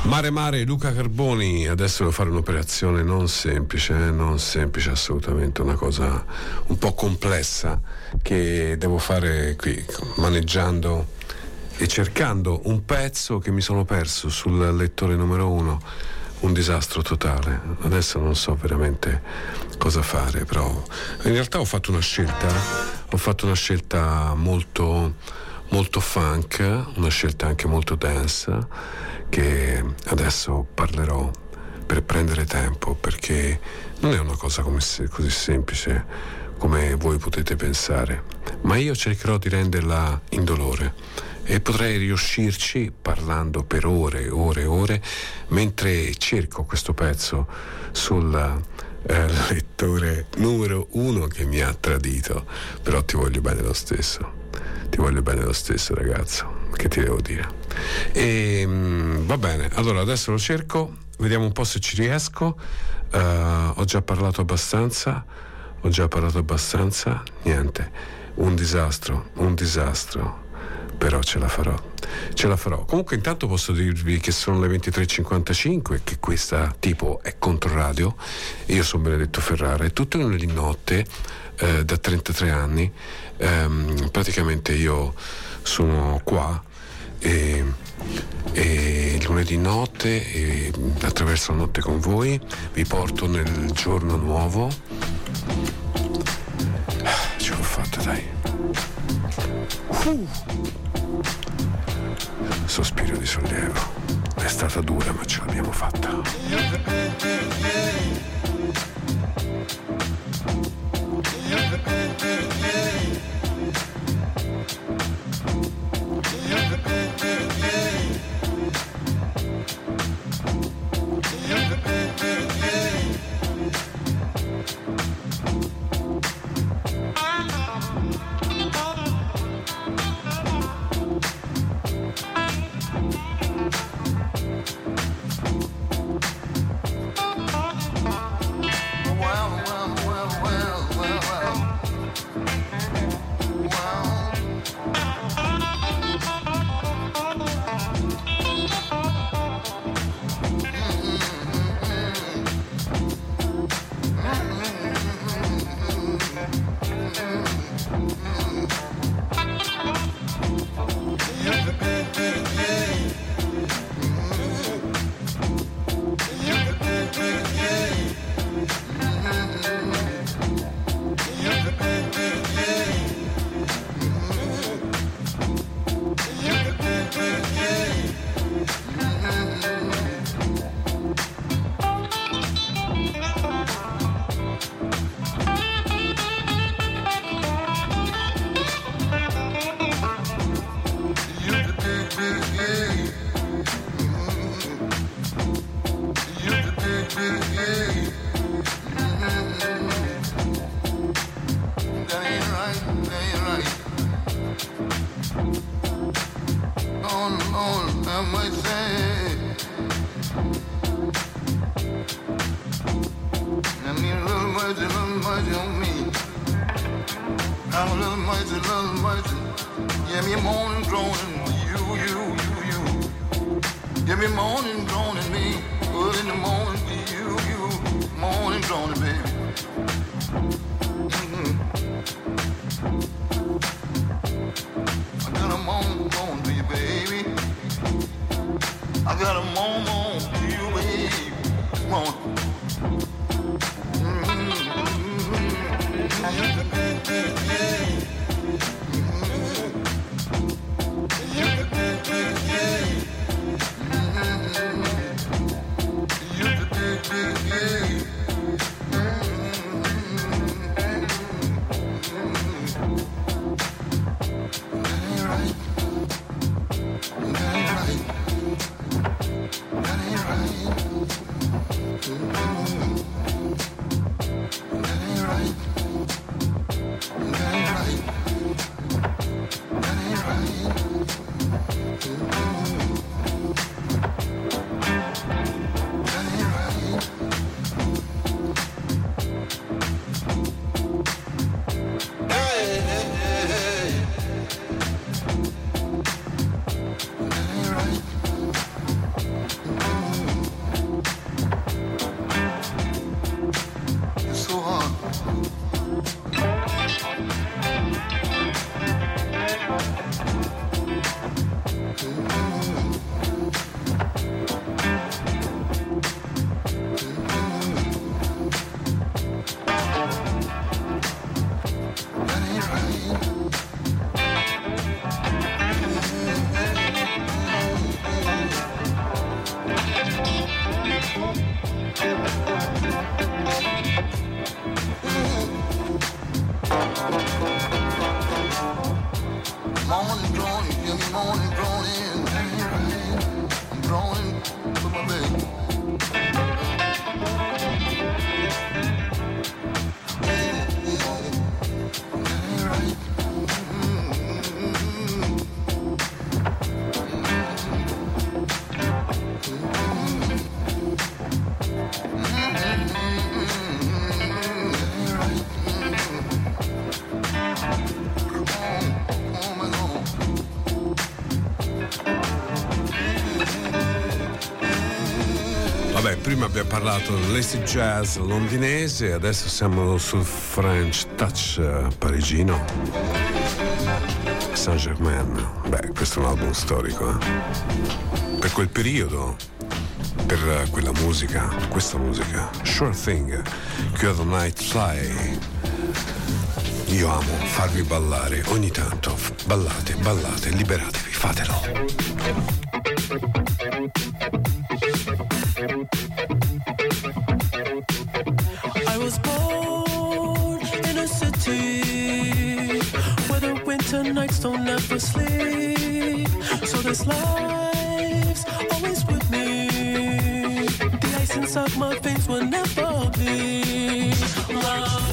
Mare Mare, Luca Carboni. Adesso devo fare un'operazione non semplice, eh? non semplice assolutamente, una cosa un po' complessa che devo fare qui, maneggiando e cercando un pezzo che mi sono perso sul lettore numero uno. Un disastro totale. Adesso non so veramente cosa fare, però in realtà ho fatto una scelta, ho fatto una scelta molto molto funk, una scelta anche molto dance, che adesso parlerò per prendere tempo, perché non è una cosa come se, così semplice come voi potete pensare, ma io cercherò di renderla indolore e potrei riuscirci parlando per ore e ore e ore mentre cerco questo pezzo sul eh, lettore numero uno che mi ha tradito. Però ti voglio bene lo stesso, ti voglio bene lo stesso, ragazzo, che ti devo dire. E mh, va bene, allora adesso lo cerco, vediamo un po' se ci riesco. Uh, ho già parlato abbastanza ho già parlato abbastanza niente, un disastro un disastro però ce la farò, ce la farò. Comunque intanto posso dirvi che sono le ventitré e cinquantacinque, che questa tipo è Controradio, io sono Benedetto Ferrara e tutte le lunedì notte eh, da trentatré anni ehm, praticamente io sono qua e, e lunedì notte e attraverso la notte con voi vi porto nel giorno nuovo. Ce l'ho fatta, dai. Uh. Sospiro di sollievo. È stata dura, ma ce l'abbiamo fatta. That ain't right. Vabbè, prima abbiamo parlato dell'acid jazz londinese, adesso siamo sul French touch eh, parigino. Saint-Germain. Beh, questo è un album storico, eh? Per quel periodo, per quella musica, questa musica. Sure Thing, Cure the Night Fly. Io amo farvi ballare ogni tanto. Ballate, ballate, liberatevi, fatelo. I was born in a city where the winter nights don't ever sleep. So this life's always with me. The ice inside my veins will never bleed. Love.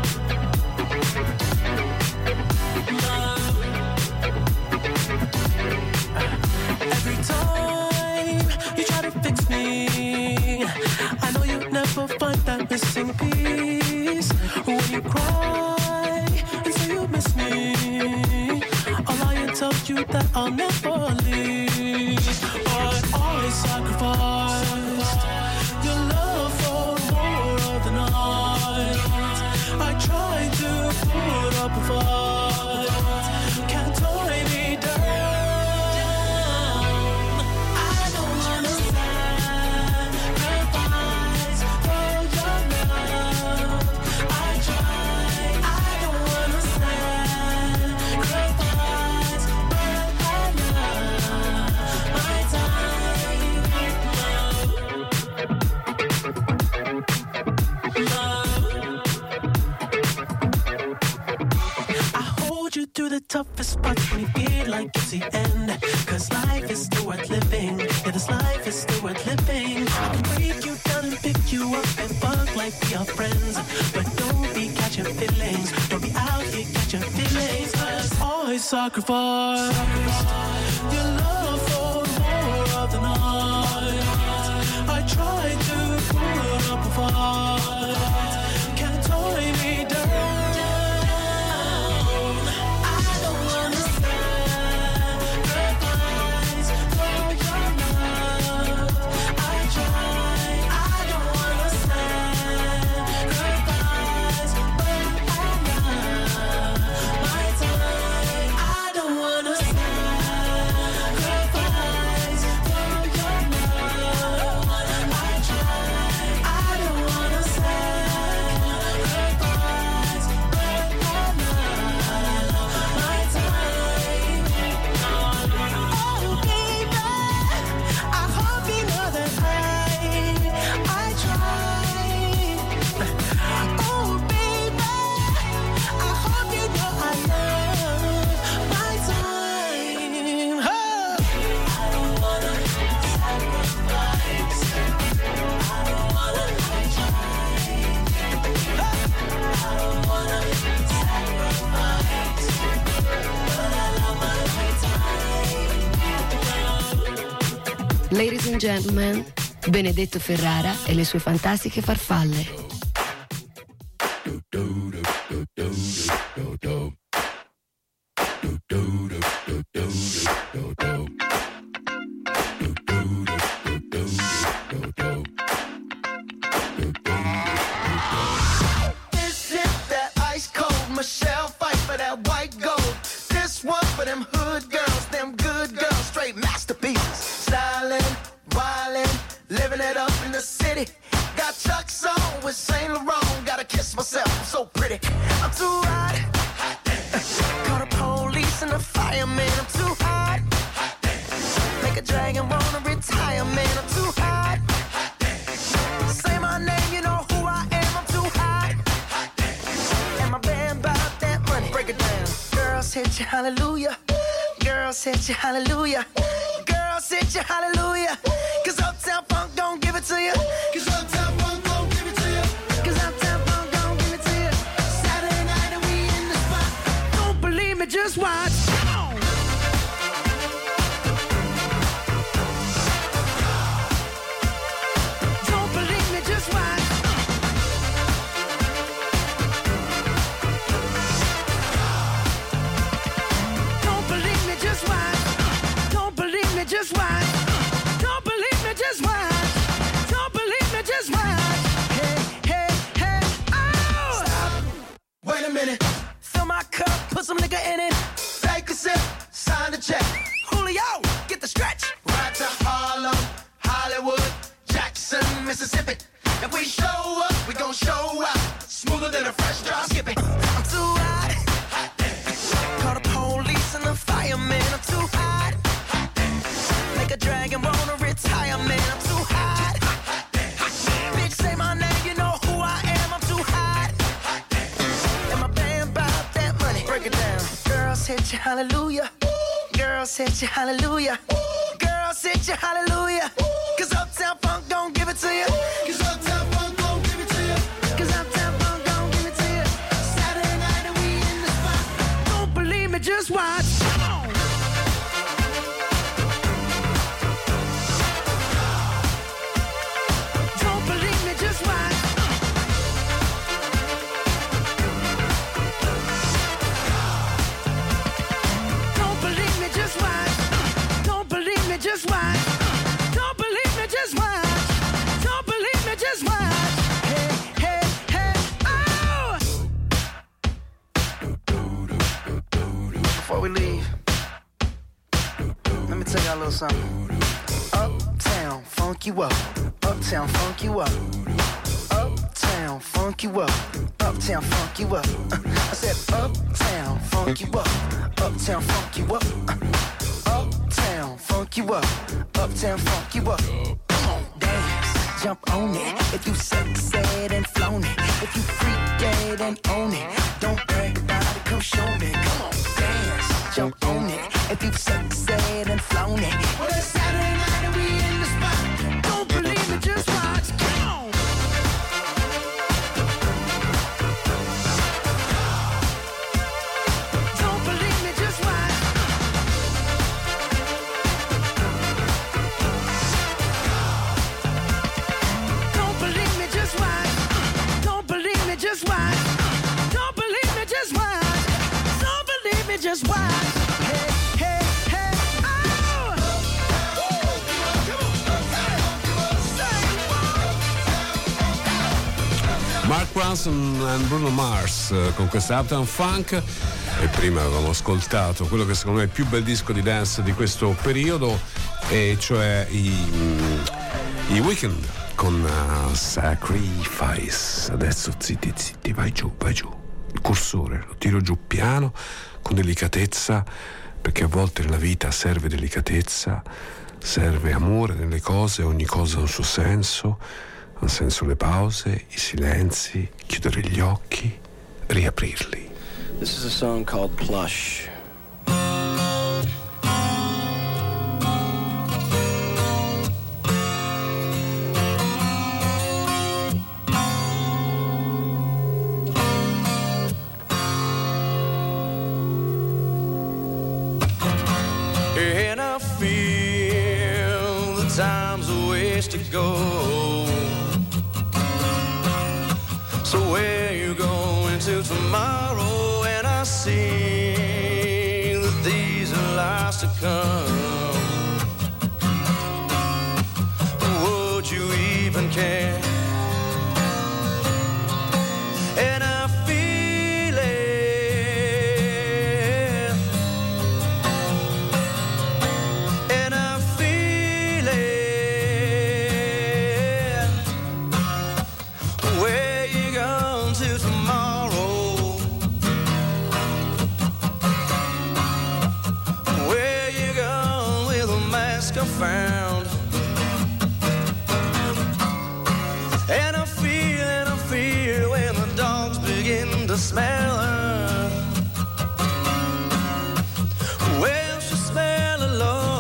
Every time you try to fix me, I know you'll never find that missing piece. When you cry and say you miss me, I'll lie and tell you that I'll never leave. But I sacrificed your love for more of the night. I tried to put up a fight, can't tie me down. Through the toughest spots when you feel like it's the end. Cause life is still worth living. Yeah, this life is still worth living. I can break you down and pick you up and fuck like we are friends. But don't be catching feelings. Don't be out here catching feelings. Cause I sacrifice your love for more of the night. I tried to put up a fight, can't tie me down. Ladies and gentlemen, Benedetto Ferrara e le sue fantastiche farfalle. This is that ice cold Michelle fight for that white gold. This one for them hood girls, them good girls, straight masterpieces. Stylin', wildin', living it up in the city. Got Chuck's on with Saint Laurent. Gotta kiss myself, I'm so pretty. I'm too hot. Call the police and the fireman. I'm too hot. Make a dragon wanna retire, man. I'm too hot. Say my name, you know who I am. I'm too hot. And my band bought that money. Break it down. Girls hit you, hallelujah. Girls hit you, hallelujah. Girls hit you, hallelujah. Cause Uptown Funk don't give it to you. Cause Uptown Funk don't give it to you. Cause Uptown Funk don't give it to you. Saturday night and we in the spot. Don't believe me, just watch. Come on. Don't believe me, just watch. Don't believe me, just watch. Don't believe me, just watch. Don't believe hit you hallelujah. Girls hit you hallelujah. Girls hit you hallelujah. Cause Uptown Funk don't give it to you. Cause Uptown Funk don't give it to you. Cause Uptown Funk don't give it to you. Saturday night and we in the spot. Don't believe me, just watch. Come on. Don't believe me, just watch. Don't believe me, just watch. Don't believe me, just watch. Don't believe me, just watch. Don't believe me, just watch. Hey, hey, hey, oh! Before we leave, let me tell y'all a little something. Uptown, funk you up. Uptown, funk you up. Uptown, funk you up. Uptown, funk you up. Uh, I said uptown, funk you up. Uptown, funk you up. Uh, uptown, funk you up. Uptown, funk you up. Come on, dance, jump on it. If you sexed and flown it. If you freak dead and own it. Don't brag about it, come show me. Come on, dance, jump on it. If you sexed and flown it. Well, it's Saturday night and we in the spot. Don't believe me, just watch. Come on. Don't believe me, just watch. Don't believe me, just watch. Don't believe me, just watch. Don't believe me, just watch. Don't believe me, just watch. Hey, hey, hey, oh! Mark Ronson e Bruno Mars eh, con questa Uptown Funk, e prima avevamo ascoltato quello che secondo me è il più bel disco di dance di questo periodo, e cioè i, mm, i Weeknd con uh, Sacrifice. Adesso zitti zitti, vai giù, vai giù, il cursore lo tiro giù piano, con delicatezza, perché a volte nella vita serve delicatezza, serve amore nelle cose, ogni cosa ha un suo senso. Ha senso le pause, i silenzi, chiudere gli occhi, riaprirli. This is a song called Plush. And I feel the time's a ways to go. So where you going to tomorrow? And I see that these are lies to come. Would you even care? And I feel it. And I feel it. Where you going to tomorrow? Where you going with a mask I found? And I feel, and I feel when the dogs begin to smell her. Well, she smell alone.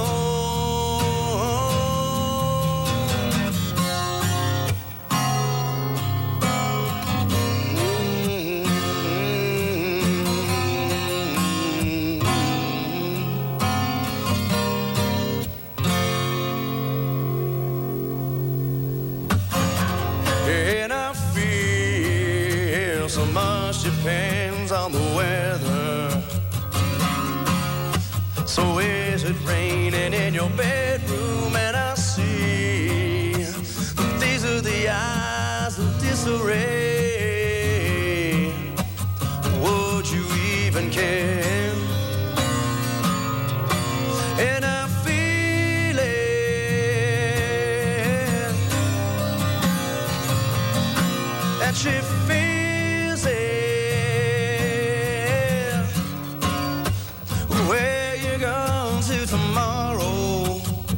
And I feel so much depends on the weather. So is it raining in your bedroom? And I see these are the eyes of disarray. Would you even care? And I feel it. And she feels it. Where you going to tomorrow?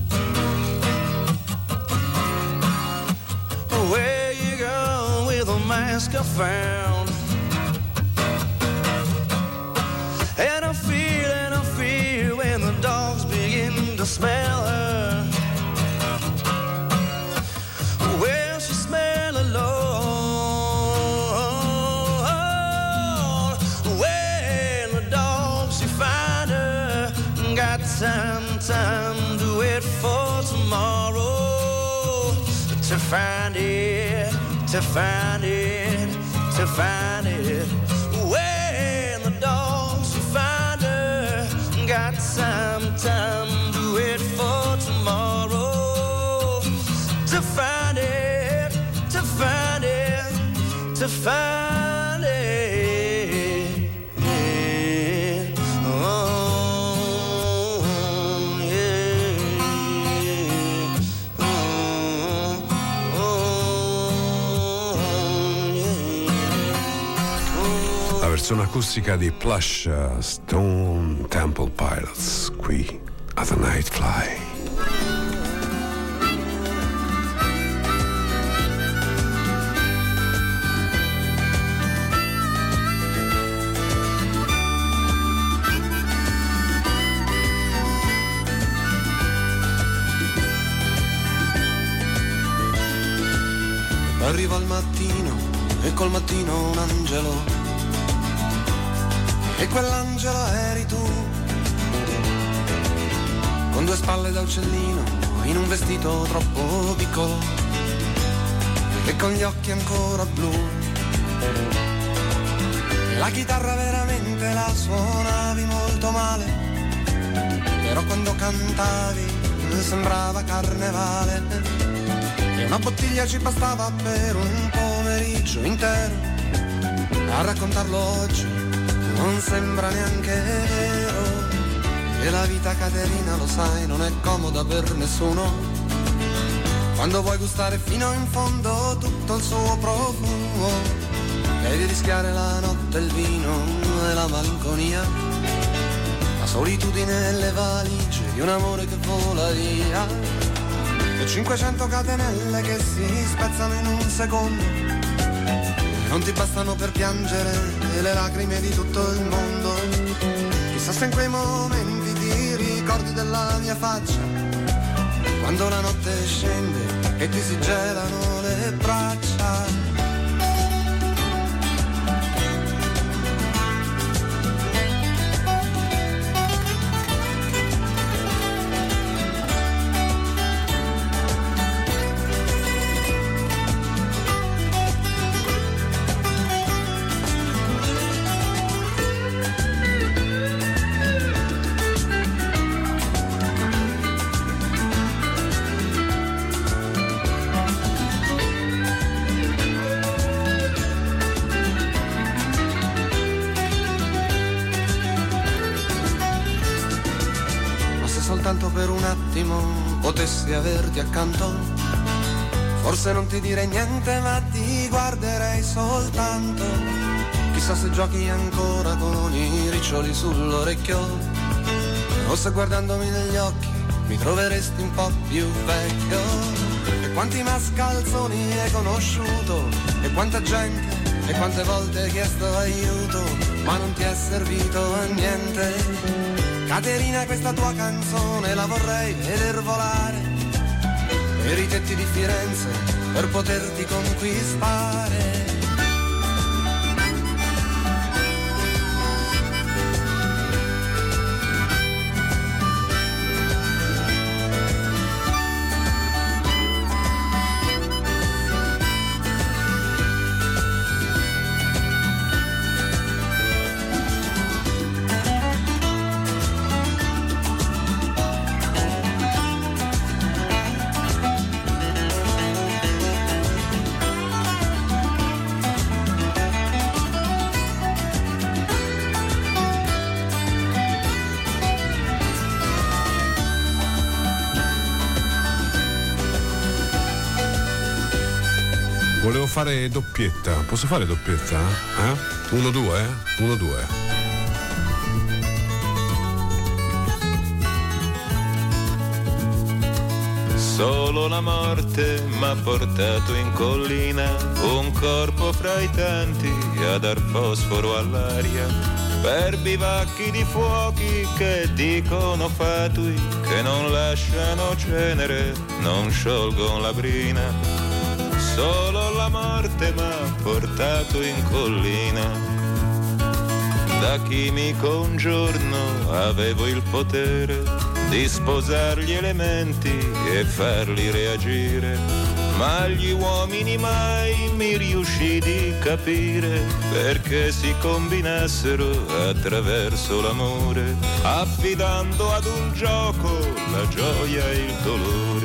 Where you going with a mask I found? And I feel it. to find it, to find it, to find it. When the dogs find her, got some time to wait for tomorrow. To find it, to find it, to find it. Versione acustica di Plush, uh, Stone Temple Pilots, qui a The Night Fly. Arriva il mattino e col mattino un angelo. E quell'angelo eri tu, con due spalle da uccellino, in un vestito troppo piccolo, e con gli occhi ancora blu. E la chitarra veramente la suonavi molto male, però quando cantavi sembrava carnevale. E una bottiglia ci bastava per un pomeriggio intero, a raccontarlo oggi non sembra neanche vero. E la vita, Caterina, lo sai, non è comoda per nessuno. Quando vuoi gustare fino in fondo tutto il suo profumo, devi rischiare la notte, il vino e la malinconia, la solitudine e le valigie di un amore che vola via, e cinquecento catenelle che si spezzano in un secondo. Non ti bastano per piangere le lacrime di tutto il mondo. Chissà se in quei momenti ti ricordi della mia faccia, quando la notte scende e ti si gelano le braccia. Per un attimo potessi averti accanto, forse non ti direi niente ma ti guarderei soltanto. Chissà se giochi ancora con i riccioli sull'orecchio, o se guardandomi negli occhi mi troveresti un po' più vecchio. E quanti mascalzoni hai conosciuto, e quanta gente, e quante volte hai chiesto aiuto, ma non ti è servito a niente. Caterina, questa tua canzone la vorrei veder volare per i tetti di Firenze, per poterti conquistare. Volevo fare doppietta, posso fare doppietta? Eh? Uno, due? Uno, due. Solo la morte m'ha portato in collina, un corpo fra i tanti a dar fosforo all'aria, per bivacchi di fuochi che dicono fatui, che non lasciano cenere, non sciolgono la brina. Solo la morte m'ha portato in collina, da chimico un giorno avevo il potere di sposare gli elementi e farli reagire, ma gli uomini mai mi riuscì di capire perché si combinassero attraverso l'amore, affidando ad un gioco la gioia e il dolore.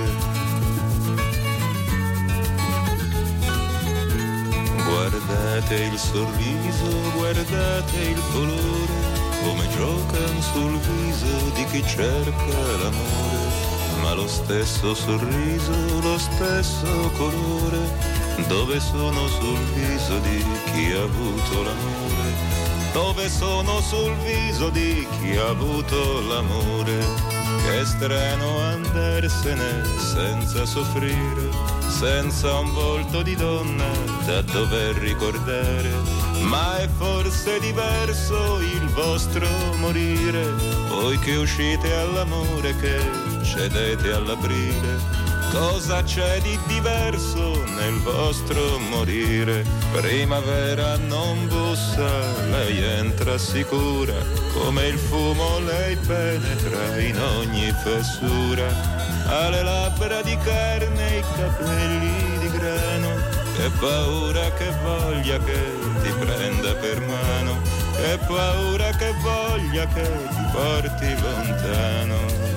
Guardate il sorriso, guardate il colore, come giocan sul viso di chi cerca l'amore, ma lo stesso sorriso, lo stesso colore, dove sono sul viso di chi ha avuto l'amore, dove sono sul viso di chi ha avuto l'amore. Che strano andarsene senza soffrire, senza un volto di donna da dover ricordare, ma è forse diverso il vostro morire, voi che uscite all'amore che cedete all'aprile. Cosa c'è di diverso nel vostro morire? Primavera non bussa, lei entra sicura, come il fumo lei penetra in ogni fessura. Ha le labbra di carne e i capelli di grano, che paura, che voglia che ti prenda per mano, che paura, che voglia che ti porti lontano.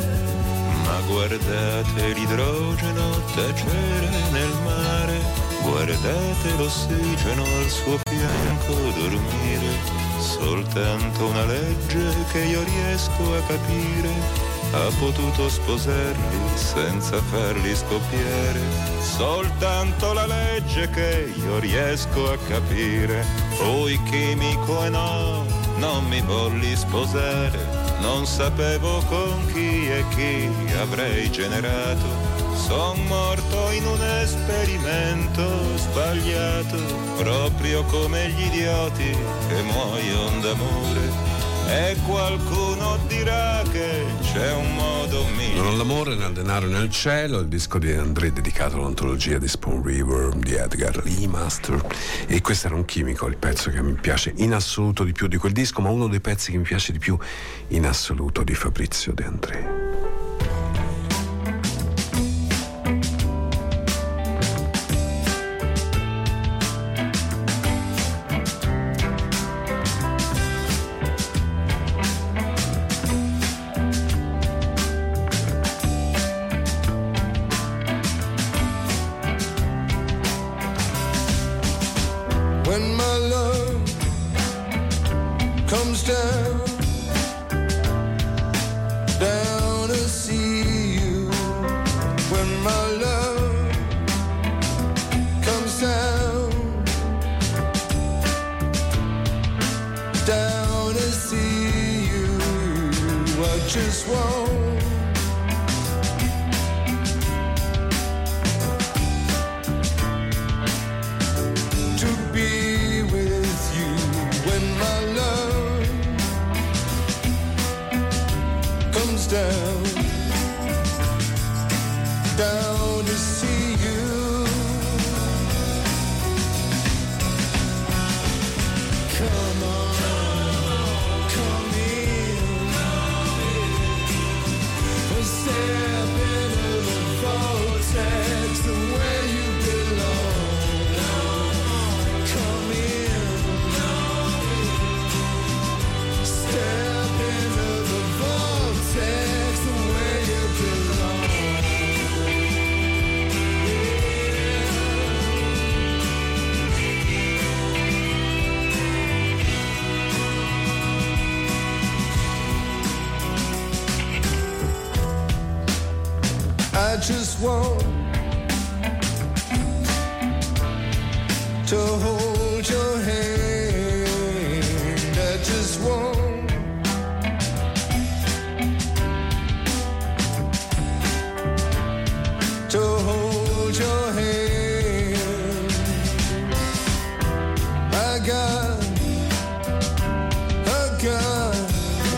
Ma guardate l'idrogeno tacere nel mare, guardate l'ossigeno al suo fianco dormire, soltanto una legge che io riesco a capire, ha potuto sposarli senza farli scoppiare, soltanto la legge che io riesco a capire. Fui chimico e no, non mi volli sposare, non sapevo con chi e chi avrei generato, son morto in un esperimento sbagliato, proprio come gli idioti che muoiono d'amore. E qualcuno dirà che c'è un modo migliore. Non all'amore, né al denaro, né al cielo. Il disco di André dedicato all'antologia di Spoon River di Edgar Lee Master. E questo era Un chimico, il pezzo che mi piace in assoluto di più di quel disco, ma uno dei pezzi che mi piace di più in assoluto di Fabrizio De André. When my love comes down, down to see you. When my love comes down, down to see you. I just want down, down to see you. Come on, come in, step into the vortex where you belong. Come in, step into the vortex where you belong. I just want to hold your hand. I just want to hold your hand. I got, I got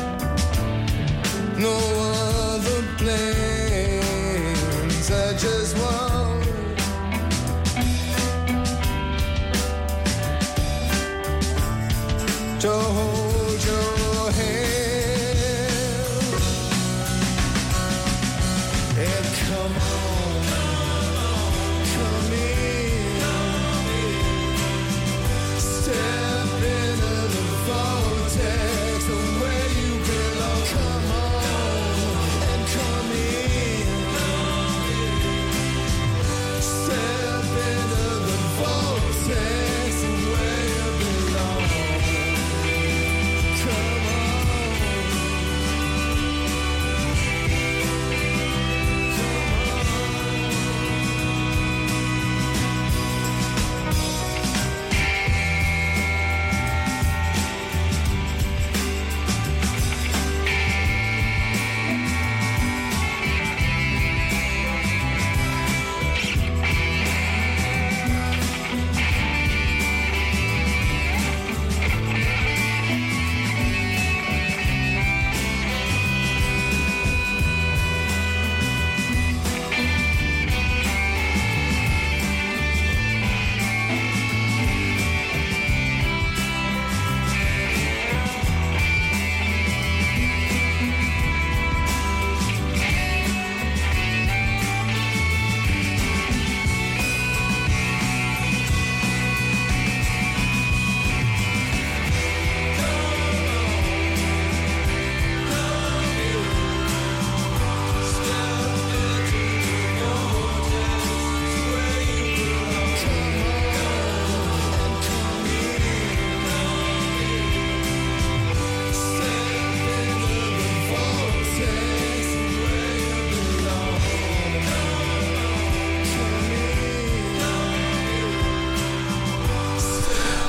no other plans. I just want to hold your hand. And come on, come in.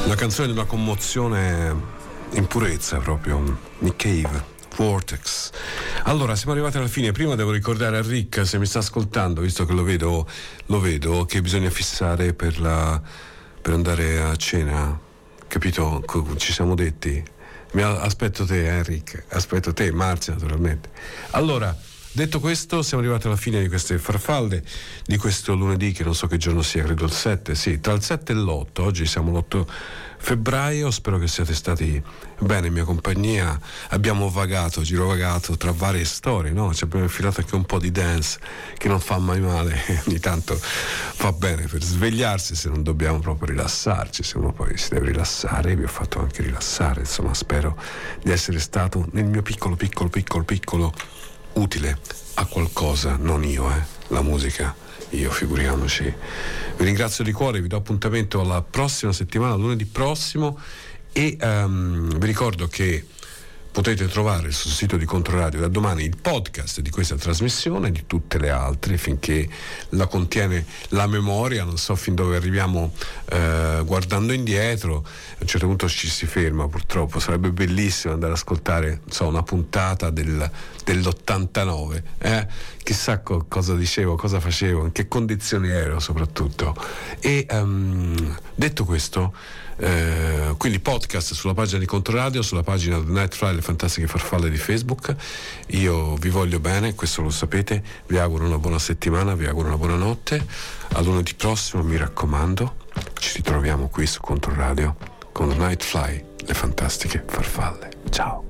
Una canzone di una commozione in purezza proprio, Nick Cave, Vortex. Allora, siamo arrivati alla fine. Prima devo ricordare a Rick, se mi sta ascoltando, visto che lo vedo, lo vedo che bisogna fissare per, la, per andare a cena, capito? Ci siamo detti. Mi aspetto te, eh, Rick, aspetto te, Marzia naturalmente. Allora, detto questo, siamo arrivati alla fine di queste farfalle di questo lunedì, che non so che giorno sia, credo il sette, sì, tra il sette e l'otto. Oggi siamo l'otto febbraio. Spero che siate stati bene in mia compagnia. Abbiamo vagato, girovagato tra varie storie, no? Ci abbiamo infilato anche un po' di dance, che non fa mai male, ogni tanto fa bene per svegliarsi, se non dobbiamo proprio rilassarci. Se uno poi si deve rilassare, vi ho fatto anche rilassare. Insomma, spero di essere stato nel mio piccolo piccolo piccolo piccolo utile a qualcosa, non io, eh, la musica, io figuriamoci. Vi ringrazio di cuore, vi do appuntamento alla prossima settimana, lunedì prossimo, e um, vi ricordo che potete trovare sul sito di Controradio da domani il podcast di questa trasmissione e di tutte le altre, finché la contiene la memoria. Non so fin dove arriviamo eh, guardando indietro. A un certo punto ci si ferma, purtroppo. Sarebbe bellissimo andare ad ascoltare, non so, una puntata del, dell'ottantanove, eh? Chissà co- cosa dicevo, cosa facevo, in che condizioni ero soprattutto. E um, detto questo, Eh, quindi podcast sulla pagina di Controradio, sulla pagina del Nightfly, le fantastiche farfalle di Facebook. Io vi voglio bene, questo lo sapete. Vi auguro una buona settimana, vi auguro una buona notte. A lunedì prossimo, mi raccomando, ci ritroviamo qui su Controradio con Nightfly, le fantastiche farfalle. Ciao.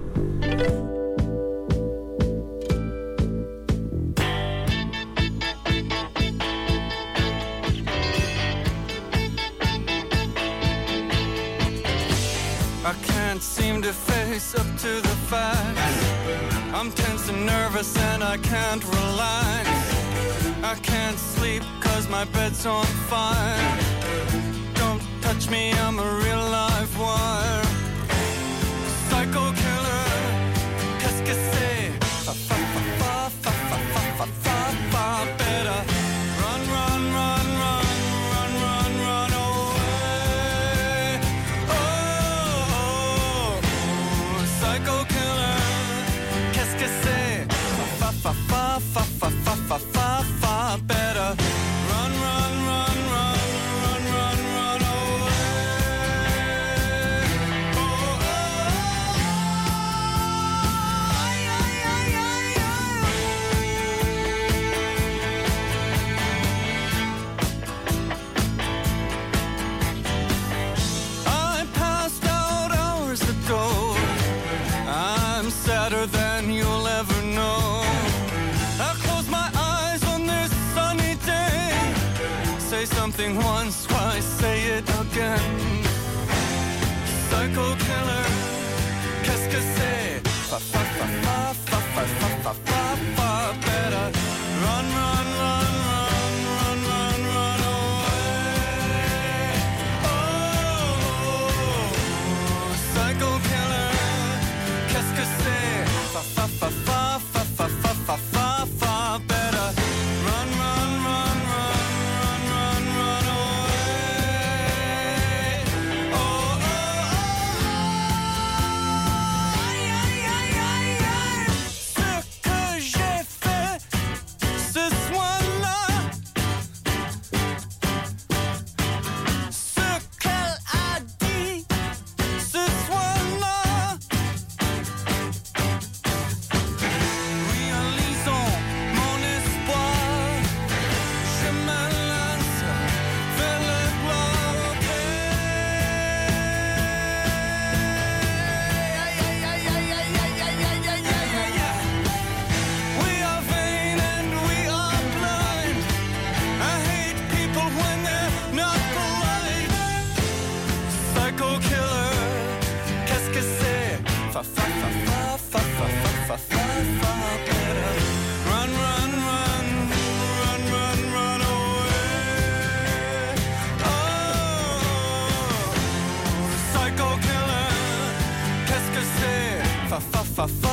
I can't seem to face up to the facts. I'm tense and nervous and I can't relax. I can't sleep cause my bed's on fire. Don't touch me, I'm a real live wire. Psycho killer, qu'est-ce que c'est? Fa fa fa fa fa fa fa fa fa better. Run, run, run, run, run, run, run away. Oh, psycho killer, qu'est-ce que c'est? Fa fa fa fa fa fa fa fa fa better. Run, run, run, run, run, run, run away. Oh, oh, ay, ay, ay, ay, I passed out hours ago. I'm sadder than you'll ever know. I close my eyes on this sunny day. Say something once, why say it again? Psycho killer, qu'est-ce que c'est? Fa fa fa fa fa fa fa fa fa fa better. Run, run, run, run, run, run, run away. Oh, psycho killer, qu'est-ce que c'est? Fa fa fa fa fa fa fa fa fa fa better. Run, run, run, run, run, run, run away. Oh, oh, oh, aïe, aïe, aïe, aïe, aïe. Ce que j'ai fait ce soir-là, ce qu'elle a dit ce soir-là. Réalisons mon espoir, je me lance vers le gloire. Aïe, aïe, aïe, aïe, aïe, aïe, aïe, aïe, aïe, aïe, aïe. We are vain and we are blind. I hate people when they're not polite. Psycho killer, qu'est-ce que c'est? Fa fa fa fa fa fa fa fa fa better. Run, run, run, run, run, run away. Oh, psycho killer, qu'est-ce que c'est? Fa fa fa fa